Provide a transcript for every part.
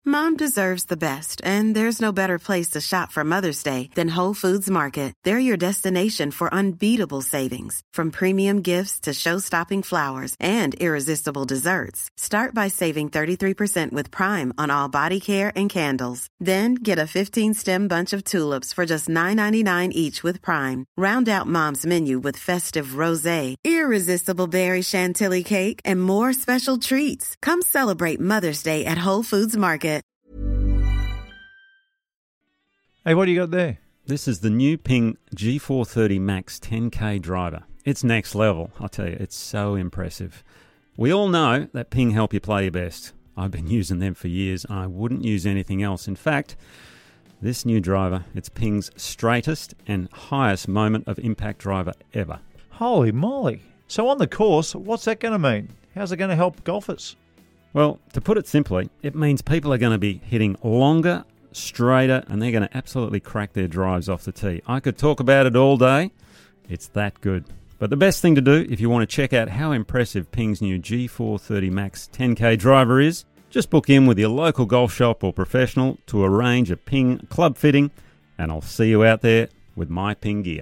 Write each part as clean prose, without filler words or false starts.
Mom deserves the best, and there's no better place to shop for Mother's Day than Whole Foods Market. They're your destination for unbeatable savings, from premium gifts to show-stopping flowers and irresistible desserts. Start by saving 33% with Prime on all body care and candles. Then get a 15-stem bunch of tulips for just $9.99 each with Prime. Round out Mom's menu with festive rosé, irresistible berry chantilly cake, and more special treats. Come celebrate Mother's Day at Whole Foods Market. Hey, what do you got there? This is the new Ping G430 Max 10K driver. It's next level, I'll tell you. It's so impressive. We all know that Ping help you play your best. I've been using them for years, and I wouldn't use anything else. In fact, this new driver, it's Ping's straightest and highest moment of impact driver ever. Holy moly. So on the course, what's that going to mean? How's it going to help golfers? Well, to put it simply, it means people are going to be hitting longer, straighter, and they're going to absolutely crack their drives off the tee. I could talk about it all day. It's that good. But the best thing to do if you want to check out how impressive Ping's new G430 Max 10K driver is, just book in with your local golf shop or professional to arrange a Ping club fitting, and I'll see you out there with my Ping gear.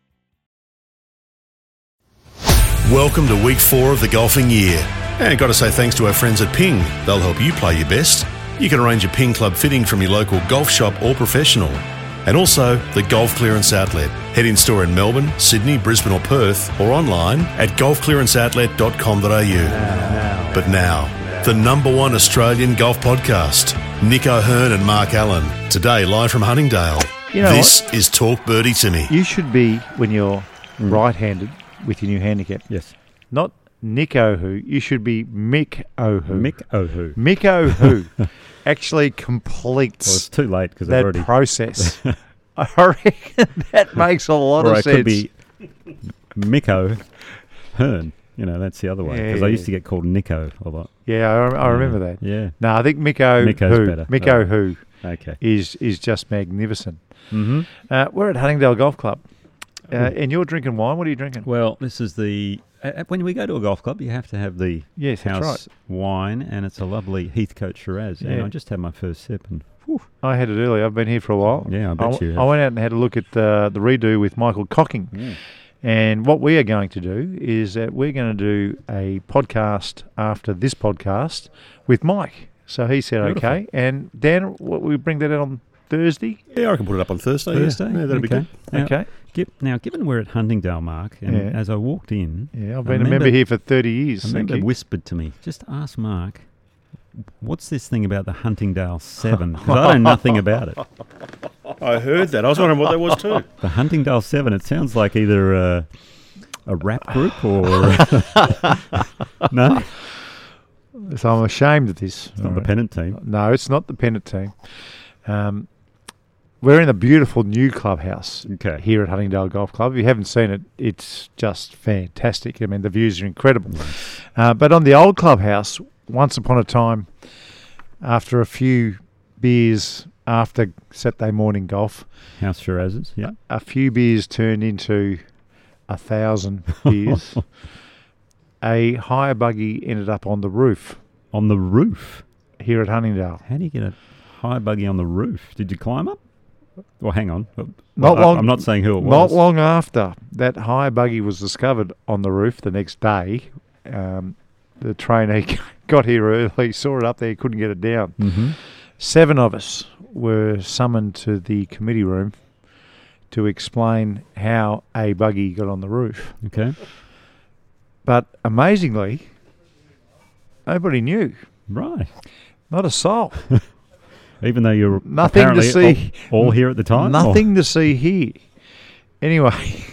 Welcome to week 4 of the golfing year. And got to say thanks to our friends at Ping. They'll help you play your best. You can arrange a Ping club fitting from your local golf shop or professional. And also the Golf Clearance Outlet. Head in store in Melbourne, Sydney, Brisbane or Perth, or online at golfclearanceoutlet.com.au. But now, the #1 Australian golf podcast. Nick O'Hearn and Mark Allen. Today, live from Huntingdale. You know this is Talk Birdie to Me. You should be, when you're right-handed with your new handicap, Yes. not Nick O'Hoo, you should be Mick O'Hoo. Mick O'Hoo. Mick O'Hoo actually completes Well, it's too late because I've that already... process. I reckon that makes a lot Or of it sense. could be Mick O'Hearn. You know, that's the other way. Because I used to get called Nico a lot. Yeah, I remember that. Yeah. No, I think Mick O'Hoo, better. Mick Right. O'Hoo Okay. is just magnificent. Mm-hmm. We're at Huntingdale Golf Club, and you're drinking wine. What are you drinking? Well, this is the... when we go to a golf club, you have to have the Yes, that's house wine, and it's a lovely Heathcote Shiraz. And Yeah. I just had my first sip, and whew, I had it earlier. I've been here for a while. yeah, I bet you have. I went out and had a look at the redo with Michael Cocking. Mm. And what we are going to do is that we're going to do a podcast after this podcast with Mike. So he said Beautiful. okay. And Dan, we bring that out on Thursday? Yeah, I can put it up on Thursday. Thursday? Yeah, that'd be good. Now, Okay. Now, given we're at Huntingdale, Mark, and Yeah. as I walked in... Yeah, I've I been a member here for 30 years. A Thank member you. whispered to me, just ask Mark, what's this thing about the Huntingdale 7? Because I know nothing about it. I heard that. I was wondering what that was too. The Huntingdale 7, it sounds like either a rap group or... No? So I'm ashamed of this. It's not the pennant team. No, it's not the pennant team. We're in a beautiful new clubhouse Okay. here at Huntingdale Golf Club. If you haven't seen it, it's just fantastic. I mean, the views are incredible. But on the old clubhouse, once upon a time, after a few beers after Saturday morning golf, House Shirazes, yeah. a few beers turned into 1,000 beers. A hire buggy ended up on the roof On the roof. here at Huntingdale. How do you get a high buggy on the roof? Did you climb up? Well, hang on. Not long- I'm not saying who it was. Not long after that hire buggy was discovered on the roof the next day, the trainee got here early, saw it up there, couldn't get it down. Mm-hmm. 7 of us were summoned to the committee room to explain how a buggy got on the roof. Okay. But amazingly, nobody knew. Right. Not a soul. Even though you're Nothing to apparently see. all here at the time? Nothing to see here. Anyway,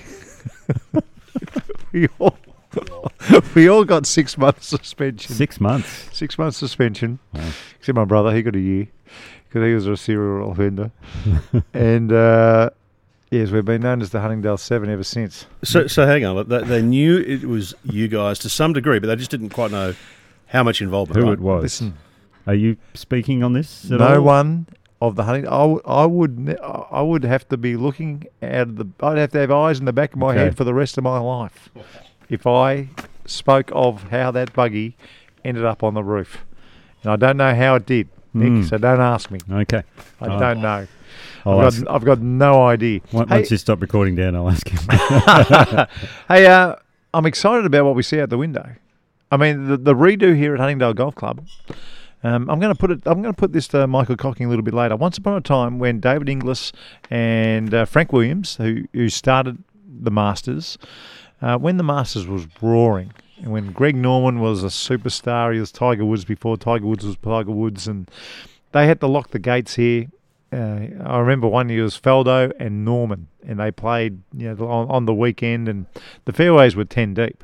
we all got 6 months suspension. 6 months. 6 months suspension. Wow. Except my brother, he got a year because he was a serial offender. And yes, we've been known as the Huntingdale 7 ever since. So hang on. They knew it was you guys to some degree, but they just didn't quite know how much involvement. Who right? it was. Listen, Are you speaking on this at no all? one of the Huntingdale. I would have to be looking out of the. I'd have to have eyes in the back of my Okay. head for the rest of my life if I spoke of how that buggy ended up on the roof. And I don't know how it did. Nick, so don't ask me. Okay. I don't know. I've got no idea. Once you stop recording, Dan, I'll ask him. Hey, I'm excited about what we see out the window. I mean, the redo here at Huntingdale Golf Club. I'm going to put this to Michael Cocking a little bit later. Once upon a time, when David Inglis and Frank Williams, who started the Masters, when the Masters was roaring, and when Greg Norman was a superstar, he was Tiger Woods before Tiger Woods was Tiger Woods, and they had to lock the gates here. I remember one year it was Faldo and Norman, and they played on the weekend, and the fairways were 10 deep.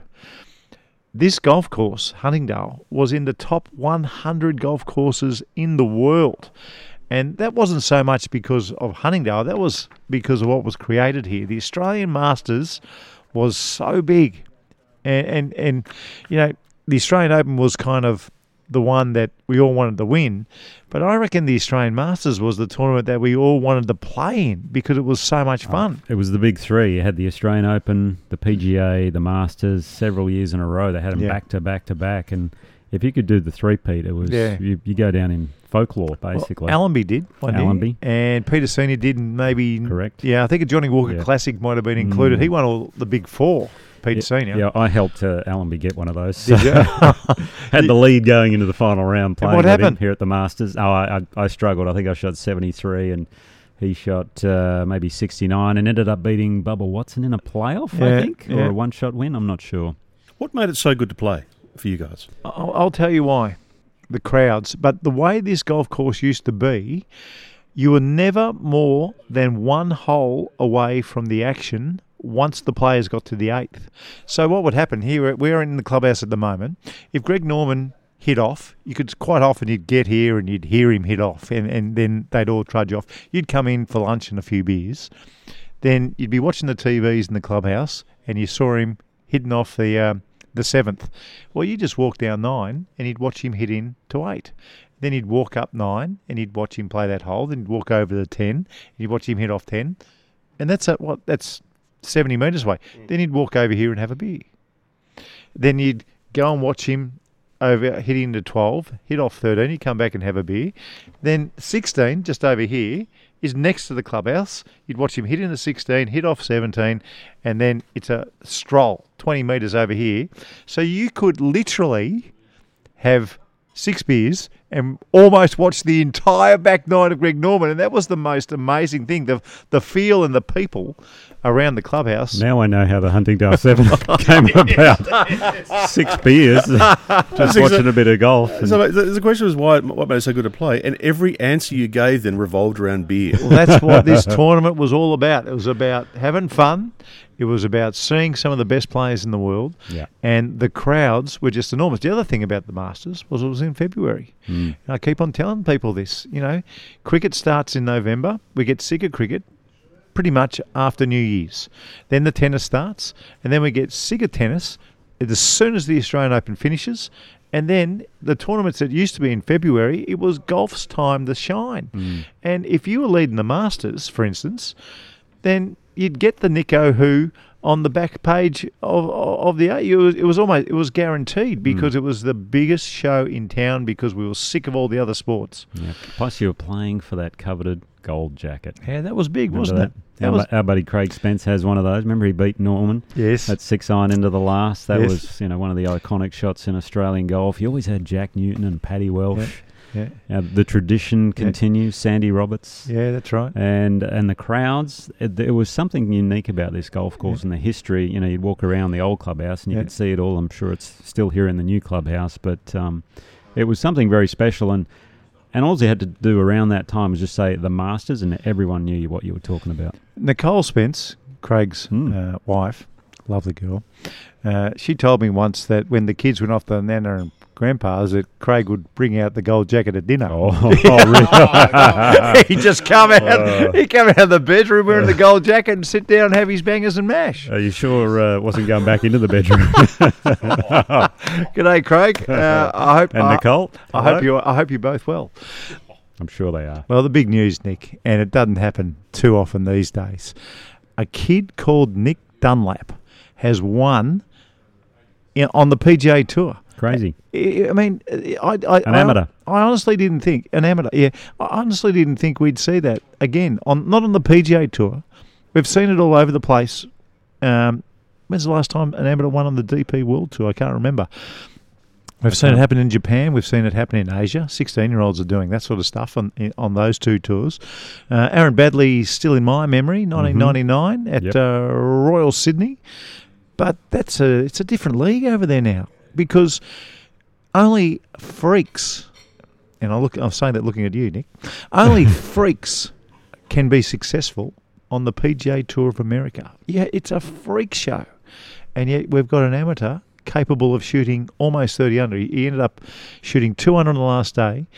This golf course, Huntingdale, was in the top 100 golf courses in the world. And that wasn't so much because of Huntingdale, that was because of what was created here. The Australian Masters was so big. And the Australian Open was kind of the one that we all wanted to win. But I reckon the Australian Masters was the tournament that we all wanted to play in because it was so much fun. It was the big three. You had the Australian Open, the PGA, the Masters, several years in a row. They had them back to back to back. And if you could do the three-peat, it was you go down in folklore, basically. Well, Allenby did one year. And Peter Senior did maybe. Correct. Yeah, I think a Johnny Walker Classic might have been included. He won all the big four. Peter Senior. Yeah, I helped Allenby get one of those. Did you? Had the lead going into the final round playing with him here at the Masters. I struggled. I think I shot 73 and he shot maybe 69 and ended up beating Bubba Watson in a playoff, I think, or a one-shot win. I'm not sure. What made it so good to play for you guys? I'll tell you why. The crowds. But the way this golf course used to be, you were never more than one hole away from the action once the players got to the eighth. So what would happen here, we're in the clubhouse at the moment, if Greg Norman hit off, you could quite often you'd get here and you'd hear him hit off and then they'd all trudge off. You'd come in for lunch and a few beers. Then you'd be watching the TVs in the clubhouse and you saw him hitting off the seventh. Well, you just walk down 9 and you'd watch him hit in to 8. Then he'd walk up 9 and you'd watch him play that hole. Then you'd walk over to 10 and you'd watch him hit off 10. And that's 70 metres away. Then he'd walk over here and have a beer. Then you'd go and watch him over hitting to 12, hit off 13, he'd come back and have a beer. Then 16, just over here, is next to the clubhouse. You'd watch him hit into 16, hit off 17, and then it's a stroll, 20 metres over here. So you could literally have 6 beers and almost watch the entire back nine of Greg Norman, and that was the most amazing thing, the feel and the people around the clubhouse. Now I know how the Huntingdale 7 came about. 6 beers, just watching a bit of golf. So the question was what made it so good to play, and every answer you gave then revolved around beer. Well, that's what this tournament was all about. It was about having fun. It was about seeing some of the best players in the world, and the crowds were just enormous. The other thing about the Masters was it was in February. And I keep on telling people this. Cricket starts in November. We get sick of cricket pretty much after New Year's. Then the tennis starts, and then we get sick of tennis as soon as the Australian Open finishes. And then the tournaments that used to be in February, it was golf's time to shine. And if you were leading the Masters, for instance, then you'd get the Nico who on the back page of the it was guaranteed because it was the biggest show in town because we were sick of all the other sports. Yeah. Plus you were playing for that coveted gold jacket. Yeah, that was big, Remember wasn't that? Our buddy Craig Spence has one of those. Remember he beat Norman? Yes. At 6-iron into the last. That was one of the iconic shots in Australian golf. You always had Jack Newton and Paddy Welsh. Yeah. The tradition continues. Sandy Roberts. Yeah, that's right. And the crowds. There was something unique about this golf course and the history. You'd walk around the old clubhouse and you could see it all. I'm sure it's still here in the new clubhouse, but it was something very special. And all you had to do around that time was just say the Masters, and everyone knew what you were talking about. Nicole Spence, Craig's wife, lovely girl, she told me once that when the kids went off to Nana and Grandpa's, that Craig would bring out the gold jacket at dinner. Really? He'd just come out. He'd come out of the bedroom wearing the gold jacket and sit down and have his bangers and mash. Are you sure wasn't going back into the bedroom? G'day, Craig. I hope Nicole. I hope you're both well. I'm sure they are. Well, the big news, Nick, and it doesn't happen too often these days. A kid called Nick Dunlap has won on the PGA Tour. Crazy. I mean, An amateur. I honestly didn't think an amateur. Yeah, I honestly didn't think we'd see that again. Not on the PGA Tour. We've seen it all over the place. When's the last time an amateur won on the DP World Tour? I can't remember. We've seen it happen in Japan. We've seen it happen in Asia. 16-year-olds are doing that sort of stuff on those two tours. Aaron Baddeley's still in my memory, 1999 at Royal Sydney. But it's a different league over there now because only freaks, and I'm saying that looking at you, Nick, only freaks can be successful on the PGA Tour of America. Yeah, it's a freak show. And yet we've got an amateur capable of shooting almost 30 under. He ended up shooting 2 under on the last day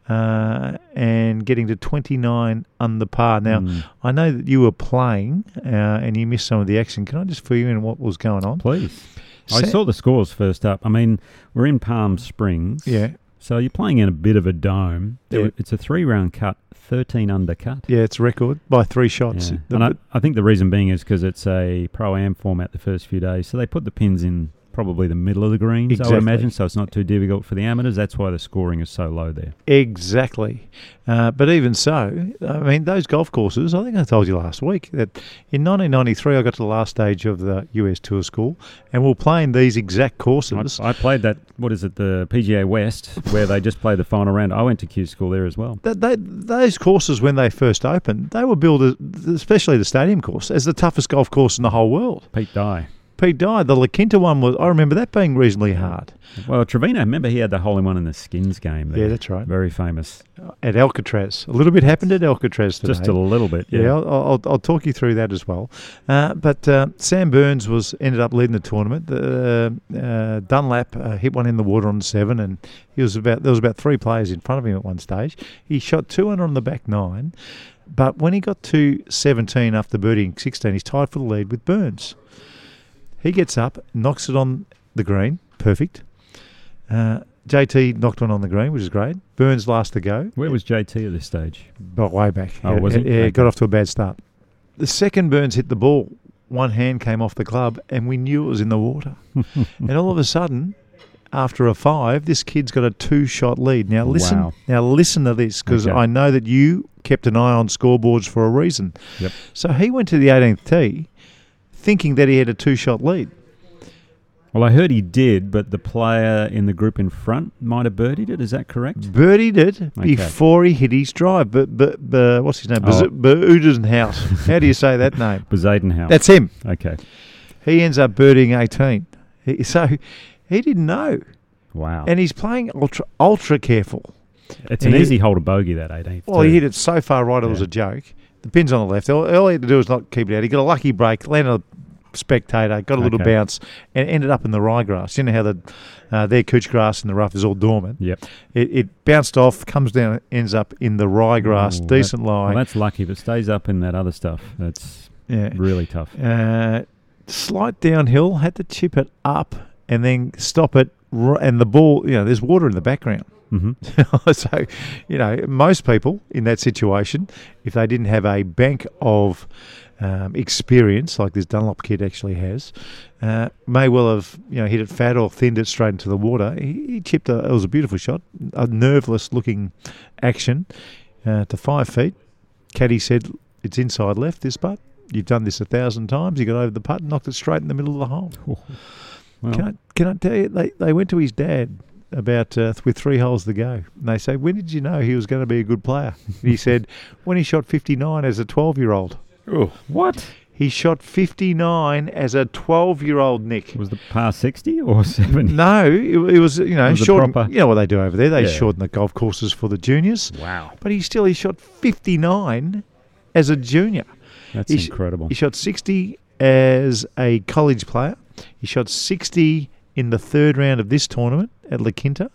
and getting to 29 under par. Now, I know that you were playing and you missed some of the action. Can I just fill you in what was going on? Please. I saw the scores first up. I mean, we're in Palm Springs. Yeah. So you're playing in a bit of a dome. Yeah. It's a 3-round cut, 13 under cut. Yeah, it's record by 3 shots. Yeah. And I think the reason being is because it's a Pro-Am format the first few days. So they put the pins in probably the middle of the greens, exactly. I would imagine, so it's not too difficult for the amateurs. That's why the scoring is so low there. Exactly. But even so, I mean, those golf courses, I think I told you last week that in 1993 I got to the last stage of the US Tour School and we're playing these exact courses. I played that, the PGA West, where they just played the final round. I went to Q School there as well. Those courses, when they first opened, they were billed, especially the stadium course, as the toughest golf course in the whole world. Pete Dye. The La Quinta one I remember that being reasonably hard. Well, Trevino, remember he had the hole-in-one in the Skins game there. Yeah, that's right. Very famous. At Alcatraz. A little bit happened at Alcatraz today. Just a little bit, yeah. Yeah, I'll talk you through that as well. But Sam Burns ended up leading the tournament. Dunlap hit one in the water on 7, and there was about 3 players in front of him at one stage. He shot 2 under on the back 9, but when he got to 17 after birdieing 16, he's tied for the lead with Burns. He gets up, knocks it on the green, perfect. JT knocked one on the green, which is great. Burns last to go. Where was JT at this stage? But way back. Oh, was he? Yeah, got off to a bad start. The second Burns hit the ball, one hand came off the club, and we knew it was in the water. And all of a sudden, after a 5, this kid's got a 2-shot lead. Now listen, Wow. Listen to this, because Okay. I know that you kept an eye on scoreboards for a reason. Yep. So he went to the 18th tee, thinking that he had a 2-shot lead. Well, I heard he did, but the player in the group in front might have birdied it. Is that correct? Birdied it before he hit his drive. But what's his name? Budenhout. How do you say that name? Bezadenhout. That's him. Okay. He ends up birding 18. So he didn't know. Wow. And he's playing ultra careful. It's an easy hole to bogey, that 18th. Well, he hit it so far right it was a joke. The pin's on the left. All he had to do was not keep it out. He got a lucky break, landed a spectator, got a little bounce, and ended up in the ryegrass. You know how their couch grass in the rough is all dormant? Yep. It bounced off, comes down, ends up in the ryegrass, decent lie. Well, that's lucky. If it stays up in that other stuff, that's really tough. Slight downhill, had to chip it up and then stop it, and the ball, there's water in the background. Mm-hmm. So, most people in that situation, if they didn't have a bank of experience like this Dunlop kid actually has, may well have hit it fat or thinned it straight into the water. He chipped it was a beautiful shot, a nerveless looking action to 5 feet. Caddy said, "It's inside left, this putt. You've done this 1,000 times." He got over the putt and knocked it straight in the middle of the hole. Well, Can I tell you, they went to his dad about with 3 holes to go. And they say, "When did you know he was going to be a good player?" And he said, "When he shot 59 as a 12-year-old. What? He shot 59 as a 12-year-old, Nick. Was the par 60 or 70? No, it was, short. proper- You know what they do over there? They shorten the golf courses for the juniors. Wow. But he shot 59 as a junior. That's incredible. He shot 60 as a college player. He shot 60 in the 3rd round of this tournament at La Quinta.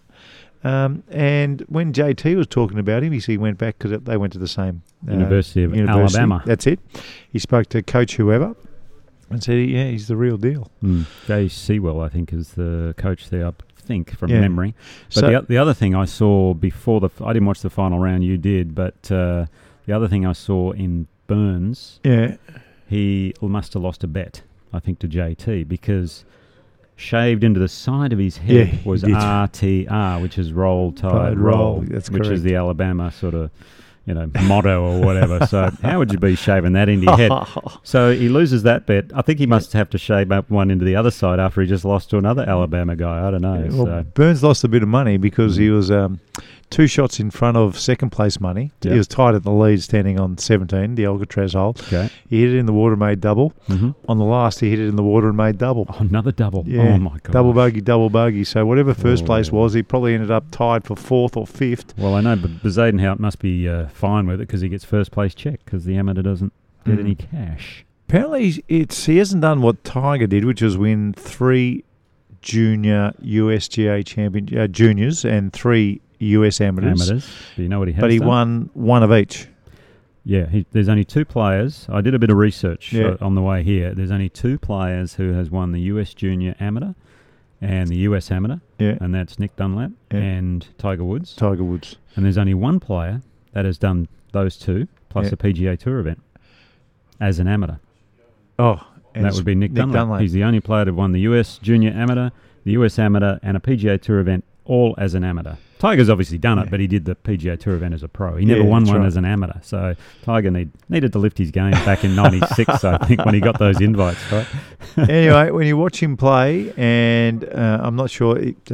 And when JT was talking about him, he went back because they went to the same University of Alabama. That's it. He spoke to Coach whoever and said, "Yeah, he's the real deal." Jay Sewell, I think, is the coach there, I think, from Yeah. memory. But So- the other thing I saw before I didn't watch the final round, you did, but the other thing I saw in Burns, Yeah. he must have lost a bet, I think, to JT, because shaved into the side of his head Yeah, was he did. RTR, which is Roll Tide Tide Roll, Roll, that's which is correct. the Alabama sort of, motto or whatever. So how would you be shaving that into your head? So he loses that bet. I think he must have to shave up one into the other side after he just lost to another Alabama guy. I don't know. Well, So Burns lost a bit of money because he was 2 shots in front of second place money. Yep. He was tied at the lead, standing on 17, the Alcatraz hole. okay. He hit it in the water, made double. Mm-hmm. On the last, he hit it in the water and made double. Oh, another double. Yeah, Oh my god. double bogey. So whatever first place Oh. was, he probably ended up tied for 4th or 5th. Well, I know, but Bezadenhout must be fine with it because he gets first place check because the amateur doesn't get Mm. any cash. Apparently, he hasn't done what Tiger did, which was win 3 junior USGA juniors and 3 US amateurs. Do you know what he has But he done? won one of each. Yeah, there's only 2 players. I did a bit of research Yeah. on the way here. There's only 2 players who has won the US Junior Amateur and the US Amateur, Yeah, and that's Nick Dunlap Yeah. and Tiger Woods. Tiger Woods. And there's only one player that has done those 2 plus Yeah. a PGA Tour event as an amateur. Oh, And that would be Nick Dunlap. He's the only player to have won the US Junior Amateur, the US Amateur, and a PGA Tour event all as an amateur. Tiger's obviously done it, Yeah. but he did the PGA Tour event as a pro. He never Yeah, won that's one right. as an amateur. So Tiger needed to lift his game back in '96, I think, when he got those invites, right? Anyway, when you watch him play, and I'm not sure.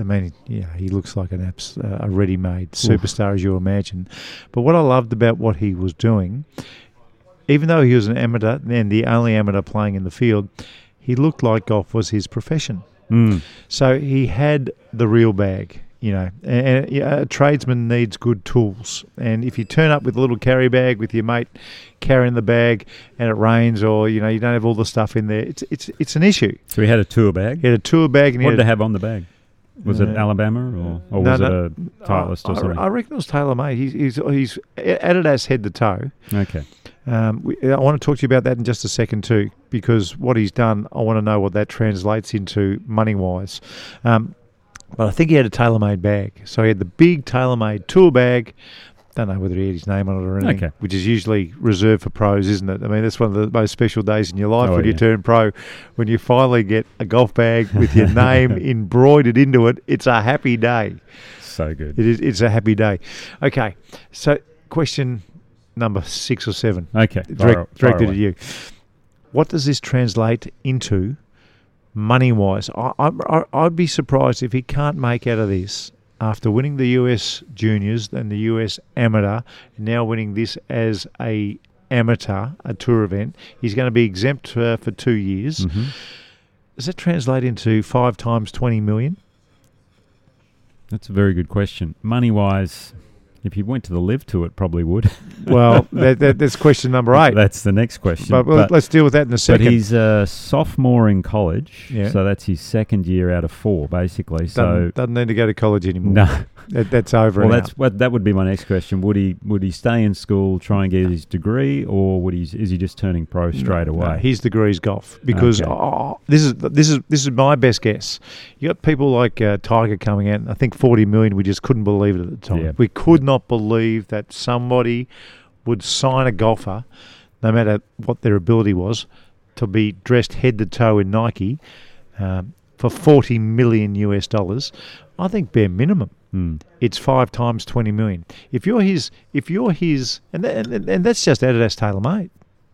He looks like a ready-made superstar, as you imagine. But what I loved about what he was doing, even though he was an amateur and the only amateur playing in the field, he looked like golf was his profession. Mm. So he had the real bag. And a tradesman needs good tools. And if you turn up with a little carry bag with your mate carrying the bag and it rains, or you don't have all the stuff in there, it's an issue. So he had a tour bag. He had a tour bag, and he What had did they have on the bag? Was it Alabama or was it a Titleist or something? I reckon it was TaylorMade. He's Adidas head to toe. Okay. I want to talk to you about that in just a second too, because what he's done, I want to know what that translates into money-wise. But I think he had a TaylorMade bag. So he had the big TaylorMade tour bag. Don't know whether he had his name on it or anything, Okay. which is usually reserved for pros, isn't it? I mean, that's one of the most special days in your life when you yeah. turn pro, when you finally get a golf bag with your name embroidered into it. It's a happy day. So good. It is. It's a happy day. Okay, so question number 6 or 7, Okay. directed at you. What does this translate into money-wise? I'd be surprised if he can't make out of this after winning the US Juniors and the US Amateur, and now winning this as a amateur, a tour event. He's going to be exempt for 2 years. Mm-hmm. Does that translate into 5 times 20 million? That's a very good question. Money-wise, if you went to the Live Tour, it probably would. Well, that's question number 8. That's the next question. But let's deal with that in a But second. he's a sophomore in college, Yeah. so that's his second year out of 4, basically. So doesn't need to go to college anymore. no, That's over. well, and out. that would be my next question. Would he stay in school, try and get his degree, or is he just turning pro straight away? No, his degree's golf, because Okay. this is my best guess. You got people like Tiger coming out, and I think 40 million. We just couldn't believe it at the time. Yeah. We could not believe that somebody would sign a golfer, no matter what their ability was, to be dressed head to toe in Nike for $40 million US. I think bare minimum. Mm. It's 5 times 20 million. If you're his, and that's just Adidas TaylorMade.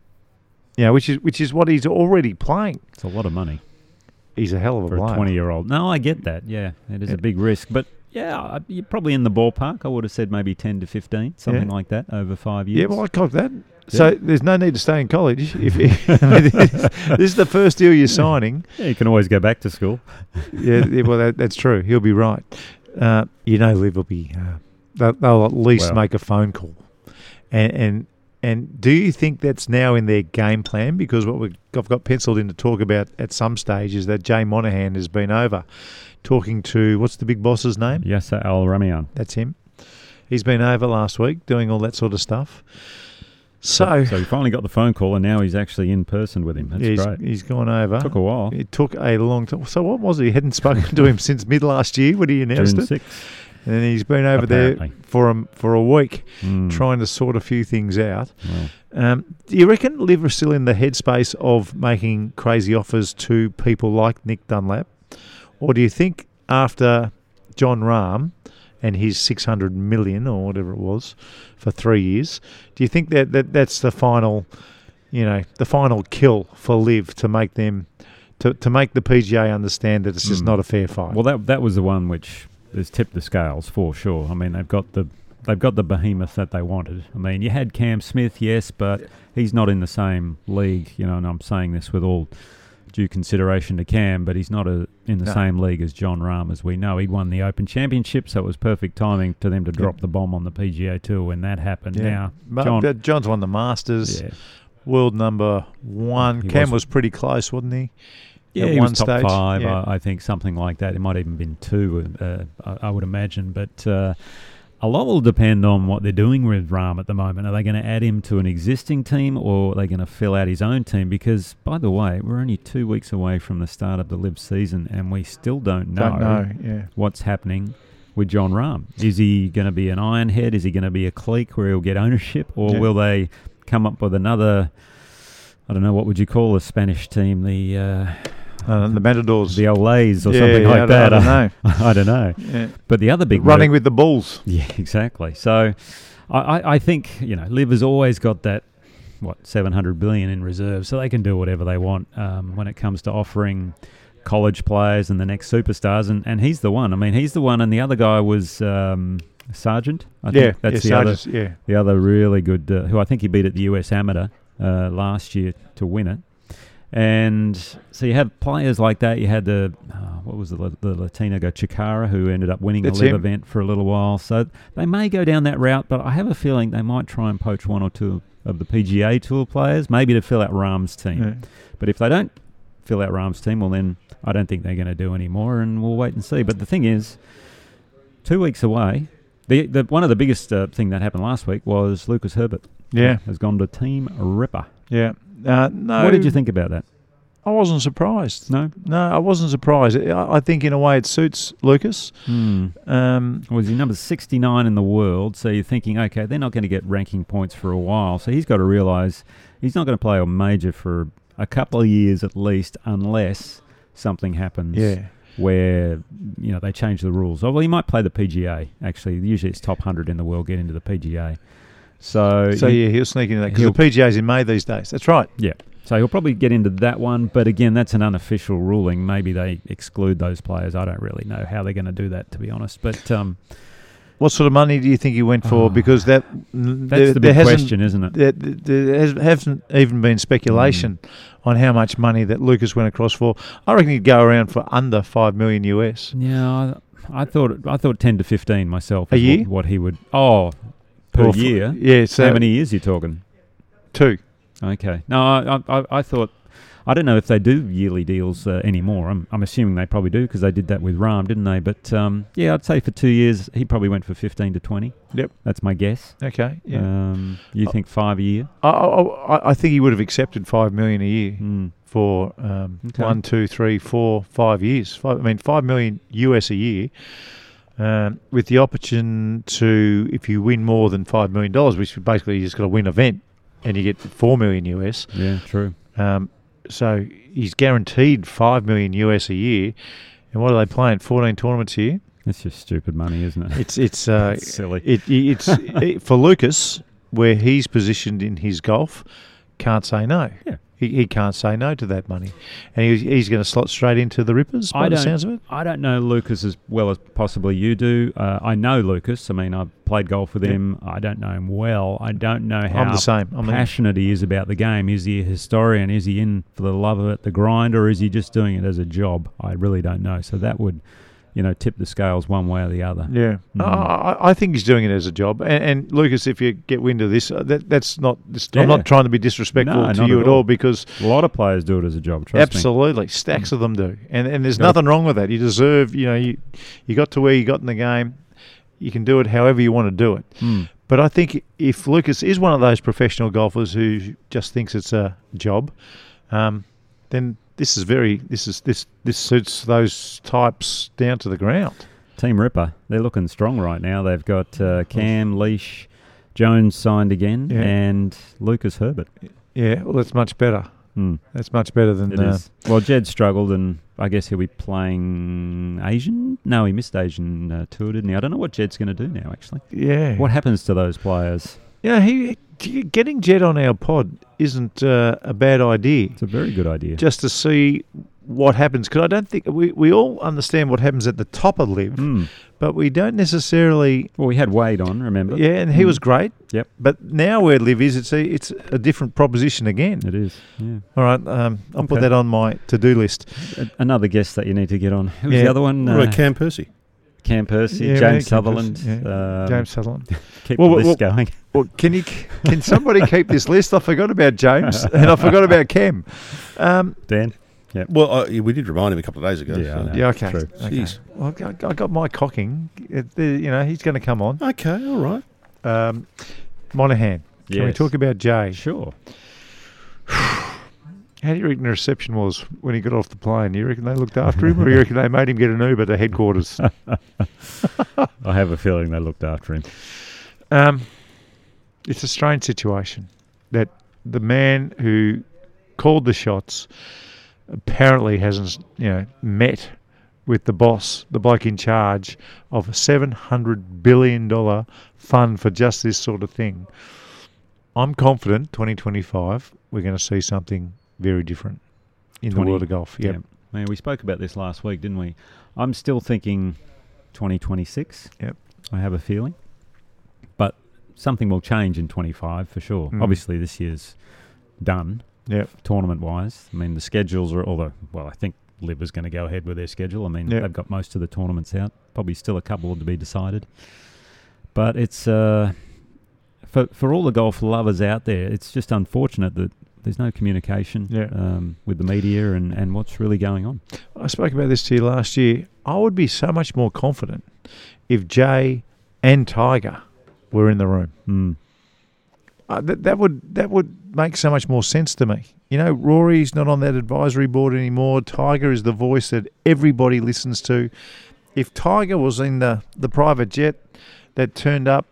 Which is what he's already playing. It's a lot of money He's a hell of a for player. a 20-year-old. No, I get that. Yeah, it is Yeah. a big risk, but yeah, you're probably in the ballpark. I would have said maybe 10 to 15, something Yeah. like that, over 5 years. Yeah, well, I cop that. So there's no need to stay in college. This is the first deal you're signing. Yeah, you can always go back to school. Yeah, well, that's true. He'll be right. Liv will be. They'll at least make a phone call, and do you think that's now in their game plan? Because what I've got penciled in to talk about at some stage is that Jay Monahan has been over talking to, what's the big boss's name? Yasser Al-Ramian. That's him. He's been over last week doing all that sort of stuff. So he finally got the phone call, and now he's actually in person with him. That's great. He's gone over. Took a while. It took a long time. So what was it? He hadn't spoken to him since mid last year when he announced June it. 6th. And he's been over Apparently. there for a week Mm. trying to sort a few things out. Well, Do you reckon Liv are still in the headspace of making crazy offers to people like Nick Dunlap? Or do you think after John Rahm and his 600 million or whatever it was for 3 years, do you think that's the final, the final kill for LIV to make them to make the PGA understand that it's just not a fair fight? Well, that was the one which has tipped the scales for sure. I mean, they've got the behemoth that they wanted. I mean, you had Cam Smith, yes, but he's not in the same league, and I'm saying this with all due consideration to Cam, but he's not in the same league as John Rahm, as we know. He won the Open Championship, so it was perfect timing to them to drop the bomb on the PGA Tour when that happened. Yeah. Now, John's won the Masters, world number 1. Cam was pretty close, wasn't he? Yeah, at he one was top stage. 5, Yeah. I think, something like that. It might even been 2, I would imagine, but a lot will depend on what they're doing with Rahm at the moment. Are they going to add him to an existing team, or are they going to fill out his own team? Because, by the way, we're only 2 weeks away from the start of the LIV season, and we still don't know what's happening with John Rahm. Is he going to be an ironhead? Is he going to be a clique where he'll get ownership? Or will they come up with another, I don't know, what would you call a Spanish team? The Matadors. The Olays or something like that. I don't know. I don't know. Yeah. But the other big running with the Bulls. Yeah, exactly. So I think, LIV has always got that, 700 billion in reserve, so they can do whatever they want when it comes to offering college players and the next superstars. And he's the one. I mean, he's the one, and the other guy was Sargent. I think that's the other really good, who I think he beat at the US Amateur last year to win it. And so you have players like that. You had the Latino guy, Chikara, who ended up winning the LIV event for a little while. So they may go down that route, but I have a feeling they might try and poach 1 or 2 of the PGA Tour players, maybe to fill out Rahm's team. Yeah. But if they don't fill out Rahm's team, well then I don't think they're going to do any more, and we'll wait and see. But the thing is, 2 weeks away, the one of the biggest thing that happened last week was Lucas Herbert. Yeah. Has gone to Team Ripper. Yeah. No. What did you think about that? I wasn't surprised. No, I wasn't surprised. I think in a way it suits Lucas. Was he number 69 in the world? So you're thinking, okay, they're not going to get ranking points for a while. So he's got to realise he's not going to play a major for a couple of years at least, unless something happens. Yeah. Where they change the rules. Oh, well, he might play the PGA. Actually, usually it's top 100 in the world get into the PGA. So he'll sneak into that because the PGA's in May these days. That's right. Yeah. So he'll probably get into that one, but again, that's an unofficial ruling. Maybe they exclude those players. I don't really know how they're going to do that, to be honest. But what sort of money do you think he went for? Because that's the big question, isn't it? There hasn't even been speculation on how much money that Lucas went across for. I reckon he'd go around for under $5 million US. Yeah, I thought 10 to 15 myself. A year? What he would per year. Yeah. So how many years are you talking? 2. Okay. No, I thought, I don't know if they do yearly deals anymore. I'm assuming they probably do because they did that with Rahm, didn't they? But I'd say for 2 years he probably went for 15 to 20. Yep. That's my guess. Okay. Yeah. You think 5 a year? I think he would have accepted $5 million a year for 1, 2, 3, 4, 5 years. $5 million US a year. With the option to, if you win more than $5 million, which basically you just got to win an event, and you get $4 million US. Yeah, true. So he's guaranteed $5 million US a year. And what are they playing? 14 tournaments a year? That's just stupid money, isn't it? It's silly. It's for Lucas, where he's positioned in his golf, can't say no. Yeah. He can't say no to that money. And he's going to slot straight into the Rippers by the sounds of it. I don't know Lucas as well as possibly you do. I know Lucas. I mean, I've played golf with him. I don't know him well. I don't know how I'm the same. passionate he is about the game. Is he a historian? Is he in for the love of it, the grind, or is he just doing it as a job? I really don't know. So that would tip the scales one way or the other. Yeah. I think he's doing it as a job. And Lucas, if you get wind of this, that's not... I'm not trying to be disrespectful to you at all, because... A lot of players do it as a job, trust me. Absolutely. Stacks of them do. And there's nothing wrong with that. You deserve... You got to where you got in the game. You can do it however you want to do it. But I think if Lucas is one of those professional golfers who just thinks it's a job, then... This suits those types down to the ground. Team Ripper, they're looking strong right now. They've got Cam, Leash, Jones signed again, and Lucas Herbert. Yeah, well, that's much better. That's much better than... It is. Well, Jed struggled, and I guess he'll be playing Asian. No, he missed Asian tour, didn't he? I don't know what Jed's going to do now, actually. Yeah. What happens to those players? Getting Jed on our pod isn't a bad idea. It's a very good idea. Just to see what happens, because I don't think we all understand what happens at the top of Liv, but we don't necessarily. Well, we had Wade on, remember? Yeah, and he was great. Yep. But now where Liv is, it's a different proposition again. It is. Yeah. All right, I'll put that on my to-do list. Another guest that you need to get on. Who's the other one? Cam Percy. Cam Percy, James Sutherland. James Sutherland. Keep the list going. Well, can somebody keep this list? I forgot about James and I forgot about Cam. Dan. Yeah. Well, we did remind him a couple of days ago. Yeah. Okay. True. Okay. Well, I got my cocking. He's going to come on. Okay. All right. Monahan. Can we talk about Jay? Sure. How do you reckon the reception was when he got off the plane? You reckon they looked after him, or you reckon they made him get an Uber to headquarters? I have a feeling they looked after him. It's a strange situation that the man who called the shots apparently hasn't, met with the boss, the bloke in charge of a $700 billion fund for just this sort of thing. I'm confident 2025 we're going to see something very different in the world of golf. Yep. Yeah. Man, we spoke about this last week, didn't we? I'm still thinking 2026. Yep. I have a feeling. But something will change in 25 for sure. Obviously, this year's done. Yep. Tournament-wise. I mean, the schedules are... I think Liv is going to go ahead with their schedule. I mean, they've got most of the tournaments out. Probably still a couple to be decided. But it's... for all the golf lovers out there, it's just unfortunate that there's no communication with the media and what's really going on. I spoke about this to you last year. I would be so much more confident if Jay and Tiger were in the room. That would make so much more sense to me. Rory's not on that advisory board anymore. Tiger is the voice that everybody listens to. If Tiger was in the private jet that turned up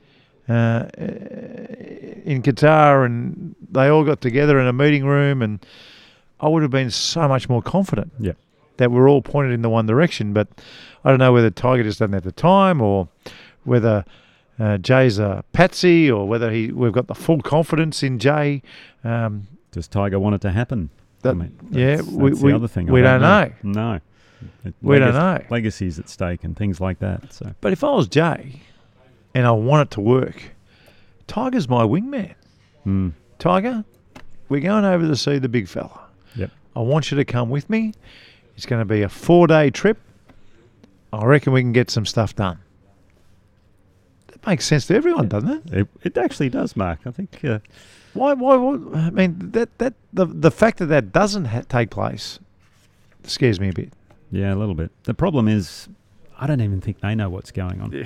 in Qatar and they all got together in a meeting room, and I would have been so much more confident that we're all pointed in the one direction. But I don't know whether Tiger just doesn't have the time, or whether Jay's a patsy, or whether we've got the full confidence in Jay. Does Tiger want it to happen? That's the other thing. We don't know. No. We don't know. Legacies at stake and things like that. So. But if I was Jay and I want it to work, Tiger's my wingman. Tiger, we're going over to see the big fella. Yep. I want you to come with me. It's going to be a 4-day trip. I reckon we can get some stuff done. That makes sense to everyone, doesn't it? It actually does, Mark. I think... Why? I mean, the fact that doesn't take place scares me a bit. Yeah, a little bit. The problem is, I don't even think they know what's going on.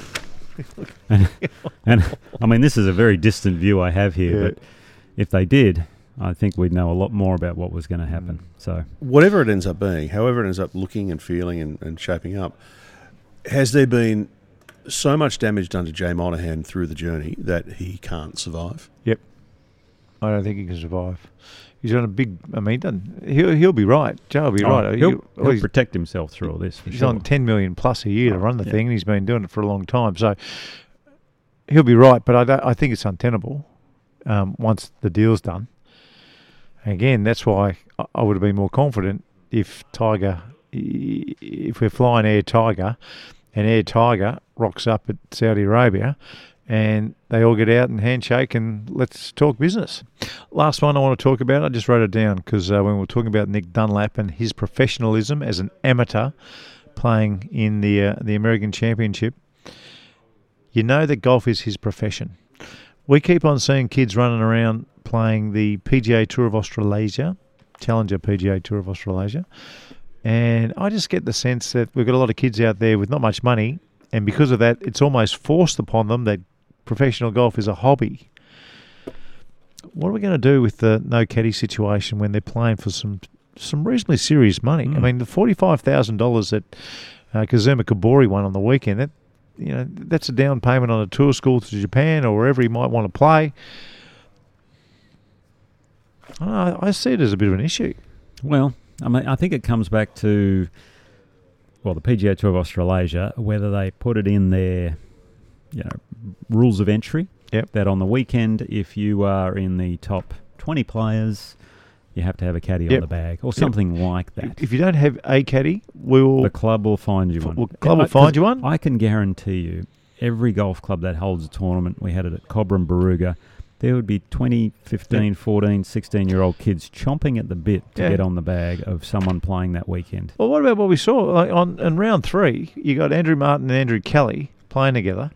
Yeah. and I mean, this is a very distant view I have here, but if they did, I think we'd know a lot more about what was going to happen. So, whatever it ends up being, however it ends up looking and feeling and shaping up, has there been so much damage done to Jay Monahan through the journey that he can't survive? Yep. I don't think he can survive. He's on a big... I mean, he'll be right. Joe will be right. He'll protect himself through all this, for he's sure. on $10 million plus a year to run the thing, and he's been doing it for a long time. So he'll be right, but I think it's untenable once the deal's done. And again, that's why I would have been more confident if we're flying Air Tiger, and Air Tiger rocks up at Saudi Arabia, and they all get out and handshake and let's talk business. Last one I want to talk about, I just wrote it down because when we were talking about Nick Dunlap and his professionalism as an amateur playing in the American Championship, you know that golf is his profession. We keep on seeing kids running around playing the PGA Tour of Australasia, Challenger PGA Tour of Australasia, and I just get the sense that we've got a lot of kids out there with not much money, and because of that, it's almost forced upon them that professional golf is a hobby. What are we going to do with the no caddy situation when they're playing for some reasonably serious money? I mean, the $45,000 that Kazuma Kabori won on the weekend, that's a down payment on a tour school to Japan or wherever he might want to play. I see it as a bit of an issue. Well, I mean, I think it comes back to, the PGA Tour of Australasia, whether they put it in their, rules of entry. Yep. That on the weekend, if you are in the top 20 players, you have to have a caddy on the bag or something like that. If you don't have a caddy, the club will find you one. The club will find you one? I can guarantee you, every golf club that holds a tournament, we had it at Cobram Barooga, there would be 20, 15, 14, 16-year-old kids chomping at the bit to get on the bag of someone playing that weekend. Well, what about what we saw? In round 3, you got Andrew Martin and Andrew Kelly playing together.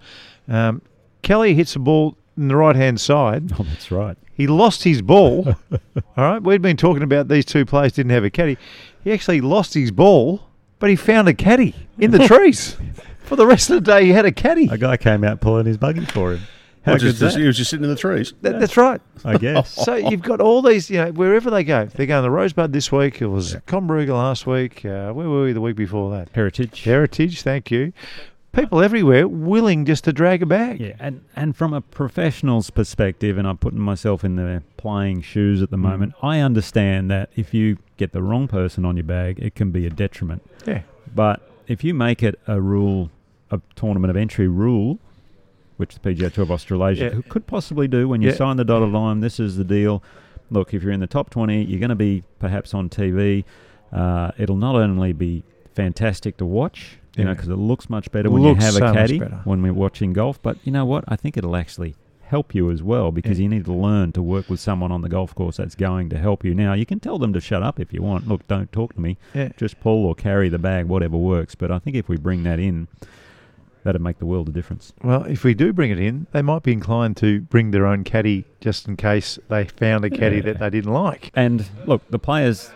Kelly hits the ball in the right-hand side. Oh, that's right. He lost his ball. All right, we'd been talking about these two players didn't have a caddy. He actually lost his ball, but he found a caddy in the trees. For the rest of the day, he had a caddy. A guy came out pulling his buggy for him. He was just sitting in the trees. That's right. I guess. So you've got all these, wherever they go. They're going to Rosebud this week. It was Combrooga last week. Where were we the week before that? Heritage, thank you. People everywhere willing just to drag a bag. Yeah, and from a professional's perspective, and I'm putting myself in their playing shoes at the moment, I understand that if you get the wrong person on your bag, it can be a detriment. Yeah. But if you make it a tournament of entry rule, which the PGA Tour of Australasia could possibly do when you sign the dotted line, this is the deal. Look, if you're in the top 20, you're going to be perhaps on TV. It'll not only be fantastic to watch, because it looks much better when you have a caddy when we're watching golf. But you know what? I think it'll actually help you as well because you need to learn to work with someone on the golf course that's going to help you. Now, you can tell them to shut up if you want. Look, don't talk to me. Yeah. Just pull or carry the bag, whatever works. But I think if we bring that in, that'd make the world a difference. Well, if we do bring it in, they might be inclined to bring their own caddy just in case they found a caddy that they didn't like. And look, the players,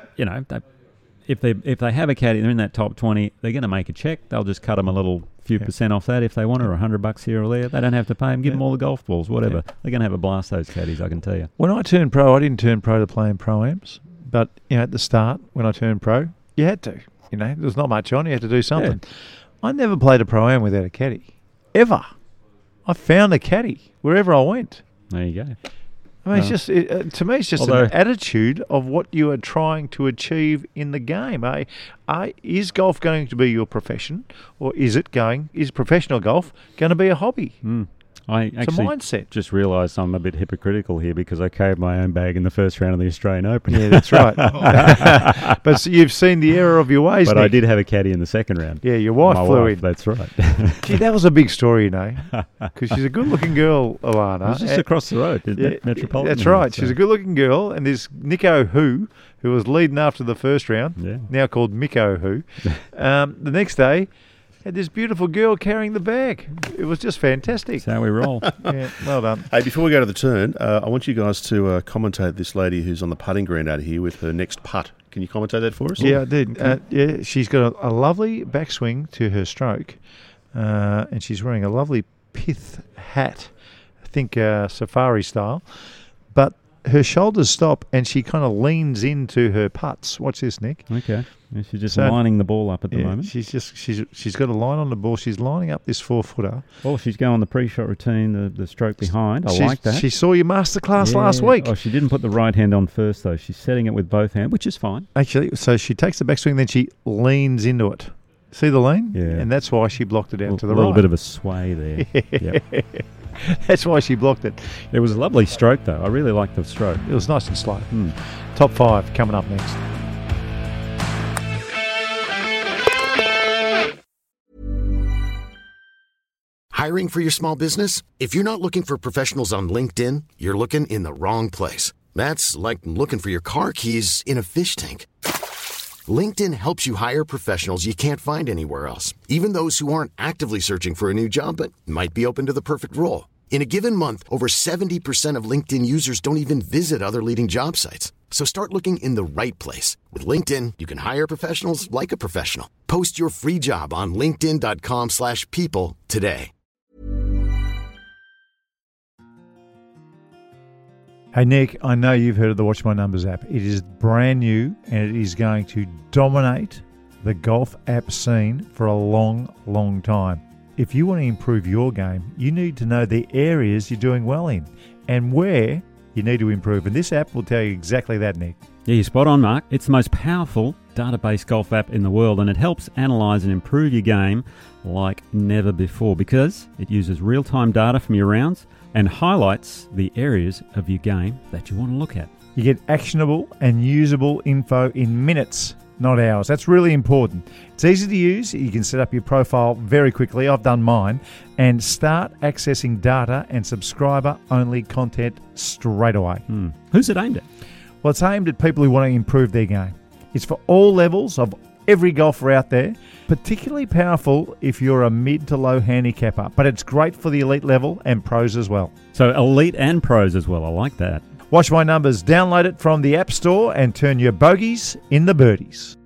if they have a caddy, they're in that top 20, they're going to make a check. They'll just cut them a few percent off that if they want, or $100 here or there. They don't have to pay them. Give them all the golf balls, whatever. They're going to have a blast, those caddies, I can tell you. When I turned pro, I didn't turn pro to play in pro-ams. But, at the start, when I turned pro, you had to. There was not much on. You had to do something. Yeah. I never played a pro-am without a caddy. Ever. I found a caddy wherever I went. There you go. I mean, it's just to me, it's just an attitude of what you are trying to achieve in the game. Is golf going to be your profession, or is professional golf going to be a hobby? I it's actually a mindset. Just realised I'm a bit hypocritical here because I carried my own bag in the first round of the Australian Open. Yeah, that's right. But you've seen the error of your ways, But Nick. I did have a caddy in the second round. Yeah, your wife flew in. That's right. Gee, that was a big story, because she's a good-looking girl, Alana. It's just across the road, Metropolitan. That's right. She's a good-looking girl, and there's Nico who was leading after the first round, now called Miko who. The next day, had this beautiful girl carrying the bag. It was just fantastic. That's how we roll. Yeah, well done. Hey, before we go to the turn, I want you guys to commentate this lady who's on the putting green out here with her next putt. Can you commentate that for us? Yeah, I did. She's got a lovely backswing to her stroke, and she's wearing a lovely pith hat, I think safari style, but her shoulders stop and she kind of leans into her putts. Watch this, Nick. Okay. She's just lining the ball up at the moment. She's got a line on the ball. She's lining up this 4-footer. Oh, she's going the pre-shot routine, the stroke behind. I like that. She saw your masterclass last week. Oh, she didn't put the right hand on first, though. She's setting it with both hands, which is fine. Actually, so she takes the backswing, then she leans into it. See the lean? Yeah. And that's why she blocked it out to the right. A little bit of a sway there. Yep. That's why she blocked it. It was a lovely stroke, though. I really liked the stroke. It was nice and slow. Top 5 coming up next. Hiring for your small business? If you're not looking for professionals on LinkedIn, you're looking in the wrong place. That's like looking for your car keys in a fish tank. LinkedIn helps you hire professionals you can't find anywhere else, even those who aren't actively searching for a new job but might be open to the perfect role. In a given month, over 70% of LinkedIn users don't even visit other leading job sites. So start looking in the right place. With LinkedIn, you can hire professionals like a professional. Post your free job on linkedin.com/people today. Hey, Nick, I know you've heard of the Watch My Numbers app. It is brand new and it is going to dominate the golf app scene for a long, long time. If you want to improve your game, you need to know the areas you're doing well in and where you need to improve. And this app will tell you exactly that, Nick. Yeah, you're spot on, Mark. It's the most powerful database golf app in the world, and it helps analyse and improve your game like never before because it uses real-time data from your rounds and highlights the areas of your game that you want to look at. You get actionable and usable info in minutes, not hours. That's really important. It's easy to use. You can set up your profile very quickly. I've done mine. And start accessing data and subscriber-only content straight away. Who's it aimed at? Well, it's aimed at people who want to improve their game. It's for all levels of every golfer out there. Particularly powerful if you're a mid to low handicapper. But it's great for the elite level and pros as well. So elite and pros as well. I like that. Watch my numbers. Download it from the App Store and turn your bogeys into birdies.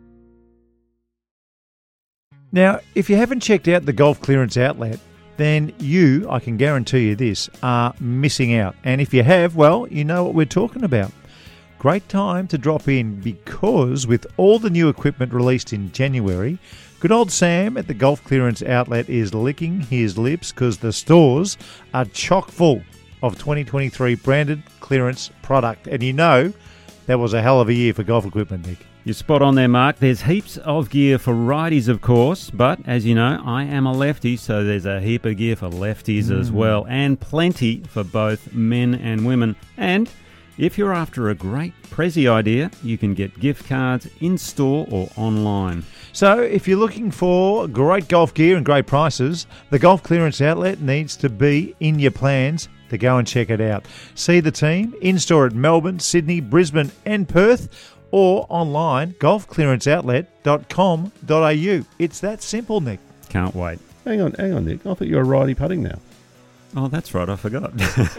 Now, if you haven't checked out the Golf Clearance Outlet, then you, I can guarantee you this, are missing out. And if you have, well, you know what we're talking about. Great time to drop in because with all the new equipment released in January, good old Sam at the Golf Clearance Outlet is licking his lips because the stores are chock full of 2023 branded clearance product. And you know that was a hell of a year for golf equipment, Nick. You're spot on there, Mark. There's heaps of gear for righties, of course, but as you know, I am a lefty, so there's a heap of gear for lefties as well, and plenty for both men and women. And if you're after a great Prezi idea, you can get gift cards in-store or online. So if you're looking for great golf gear and great prices, the Golf Clearance Outlet needs to be in your plans to go and check it out. See the team in-store at Melbourne, Sydney, Brisbane and Perth, or online, golfclearanceoutlet.com.au. It's that simple, Nick. Can't wait. Hang on, Nick. I thought you were righty putting now. Oh, that's right. I forgot.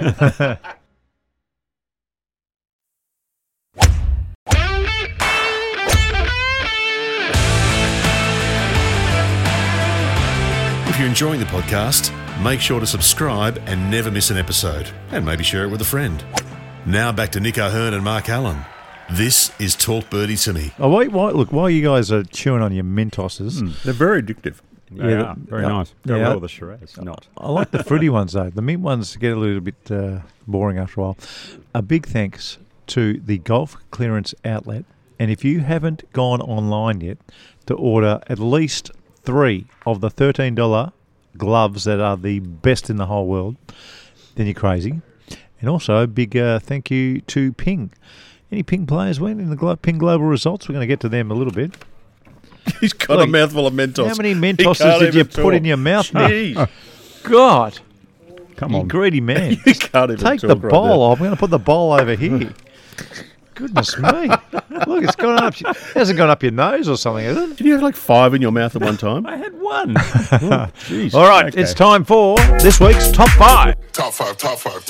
If you're enjoying the podcast, make sure to subscribe and never miss an episode. And maybe share it with a friend. Now back to Nick O'Hearn and Mark Allen. This is Talk Birdie to Me. Oh, wait, look, while you guys are chewing on your Mentoses, They're very addictive. Yeah, very nice. Go Yeah. well with the Shiraz. Not. I like the fruity ones, though. The mint ones get a little bit boring after a while. A big thanks to the Golf Clearance Outlet. And if you haven't gone online yet to order at least 3 of the $13 gloves that are the best in the whole world, then you're crazy. And also, a big thank you to Ping. Any Ping players went in the Ping Global results? We're going to get to them a little bit. He's got a mouthful of Mentos. How many Mentoses did you put in your mouth, Nick? Jeez. God. Come You on. greedy man. You can't even Take the talk right bowl now. off. I'm going to put the bowl over here. Goodness me. Look, it's gone up. It hasn't gone up your nose or something, has it? Did you have like 5 in your mouth at one time? I had one. Jeez. All right, Okay. it's time for this week's Top 5. Top five.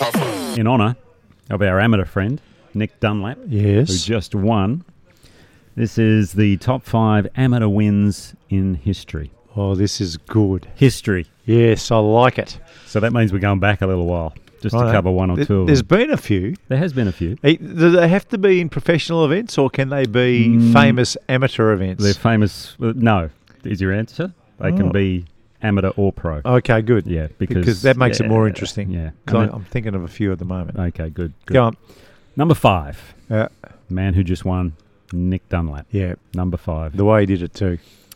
In honour of our amateur friend, Nick Dunlap, who Yes. just won. This is the top 5 amateur wins in history. Oh, this is good. History. Yes, I like it. So that means we're going back a little while, just to Righto. cover one or two of There's them. been a few. There has been a few. Do they have to be in professional events or can they be famous amateur events? They're famous. No, is your answer. They can be amateur or pro. Okay, good. Yeah, Because that makes it more yeah, interesting. Yeah. 'Cause I'm thinking of a few at the moment. Okay, good. Go on. Number 5. Yeah. Man who just won, Nick Dunlap. Yeah, Number 5. the way he did it too.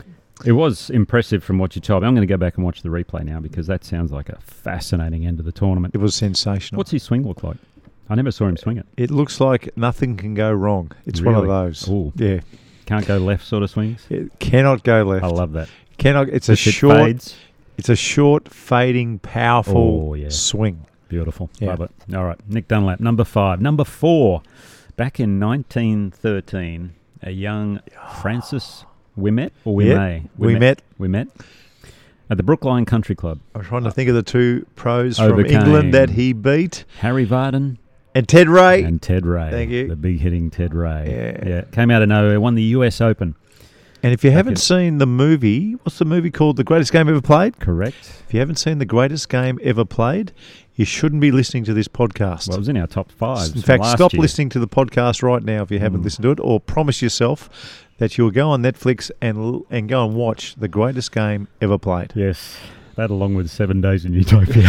It was impressive from what you told me. I'm going to go back and watch the replay now because that sounds like a fascinating end of the tournament. It was sensational. What's his swing look like? I never saw him swing it. It looks like nothing can go wrong. It's one of Really? those. Ooh. Yeah. Can't go left sort of swings. It cannot go left. I love that. Cannot. It's a Just hit short. fades. It's a short, fading, powerful Oh, yeah. swing. Beautiful. Yeah. Love it. All right. Nick Dunlap, number 5. Number 4. Back in 1913, a young Francis Wimet or Wimet? Wimet at the Brookline Country Club. I'm trying to think of the two pros from Overcame. England that he beat. Harry Varden And Ted Ray. and Ted Ray. Thank you. The big hitting Ted Ray. Yeah. Came out of nowhere, won the US Open. And if you Back haven't in- seen the movie, what's the movie called? The Greatest Game Ever Played? Correct. If you haven't seen The Greatest Game Ever Played, you shouldn't be listening to this podcast. Well, it was in our top 5. In fact, stop listening to the podcast right now if you haven't listened to it, or promise yourself that you'll go on Netflix and go and watch The Greatest Game Ever Played. Yes. That along with 7 Days in Utopia.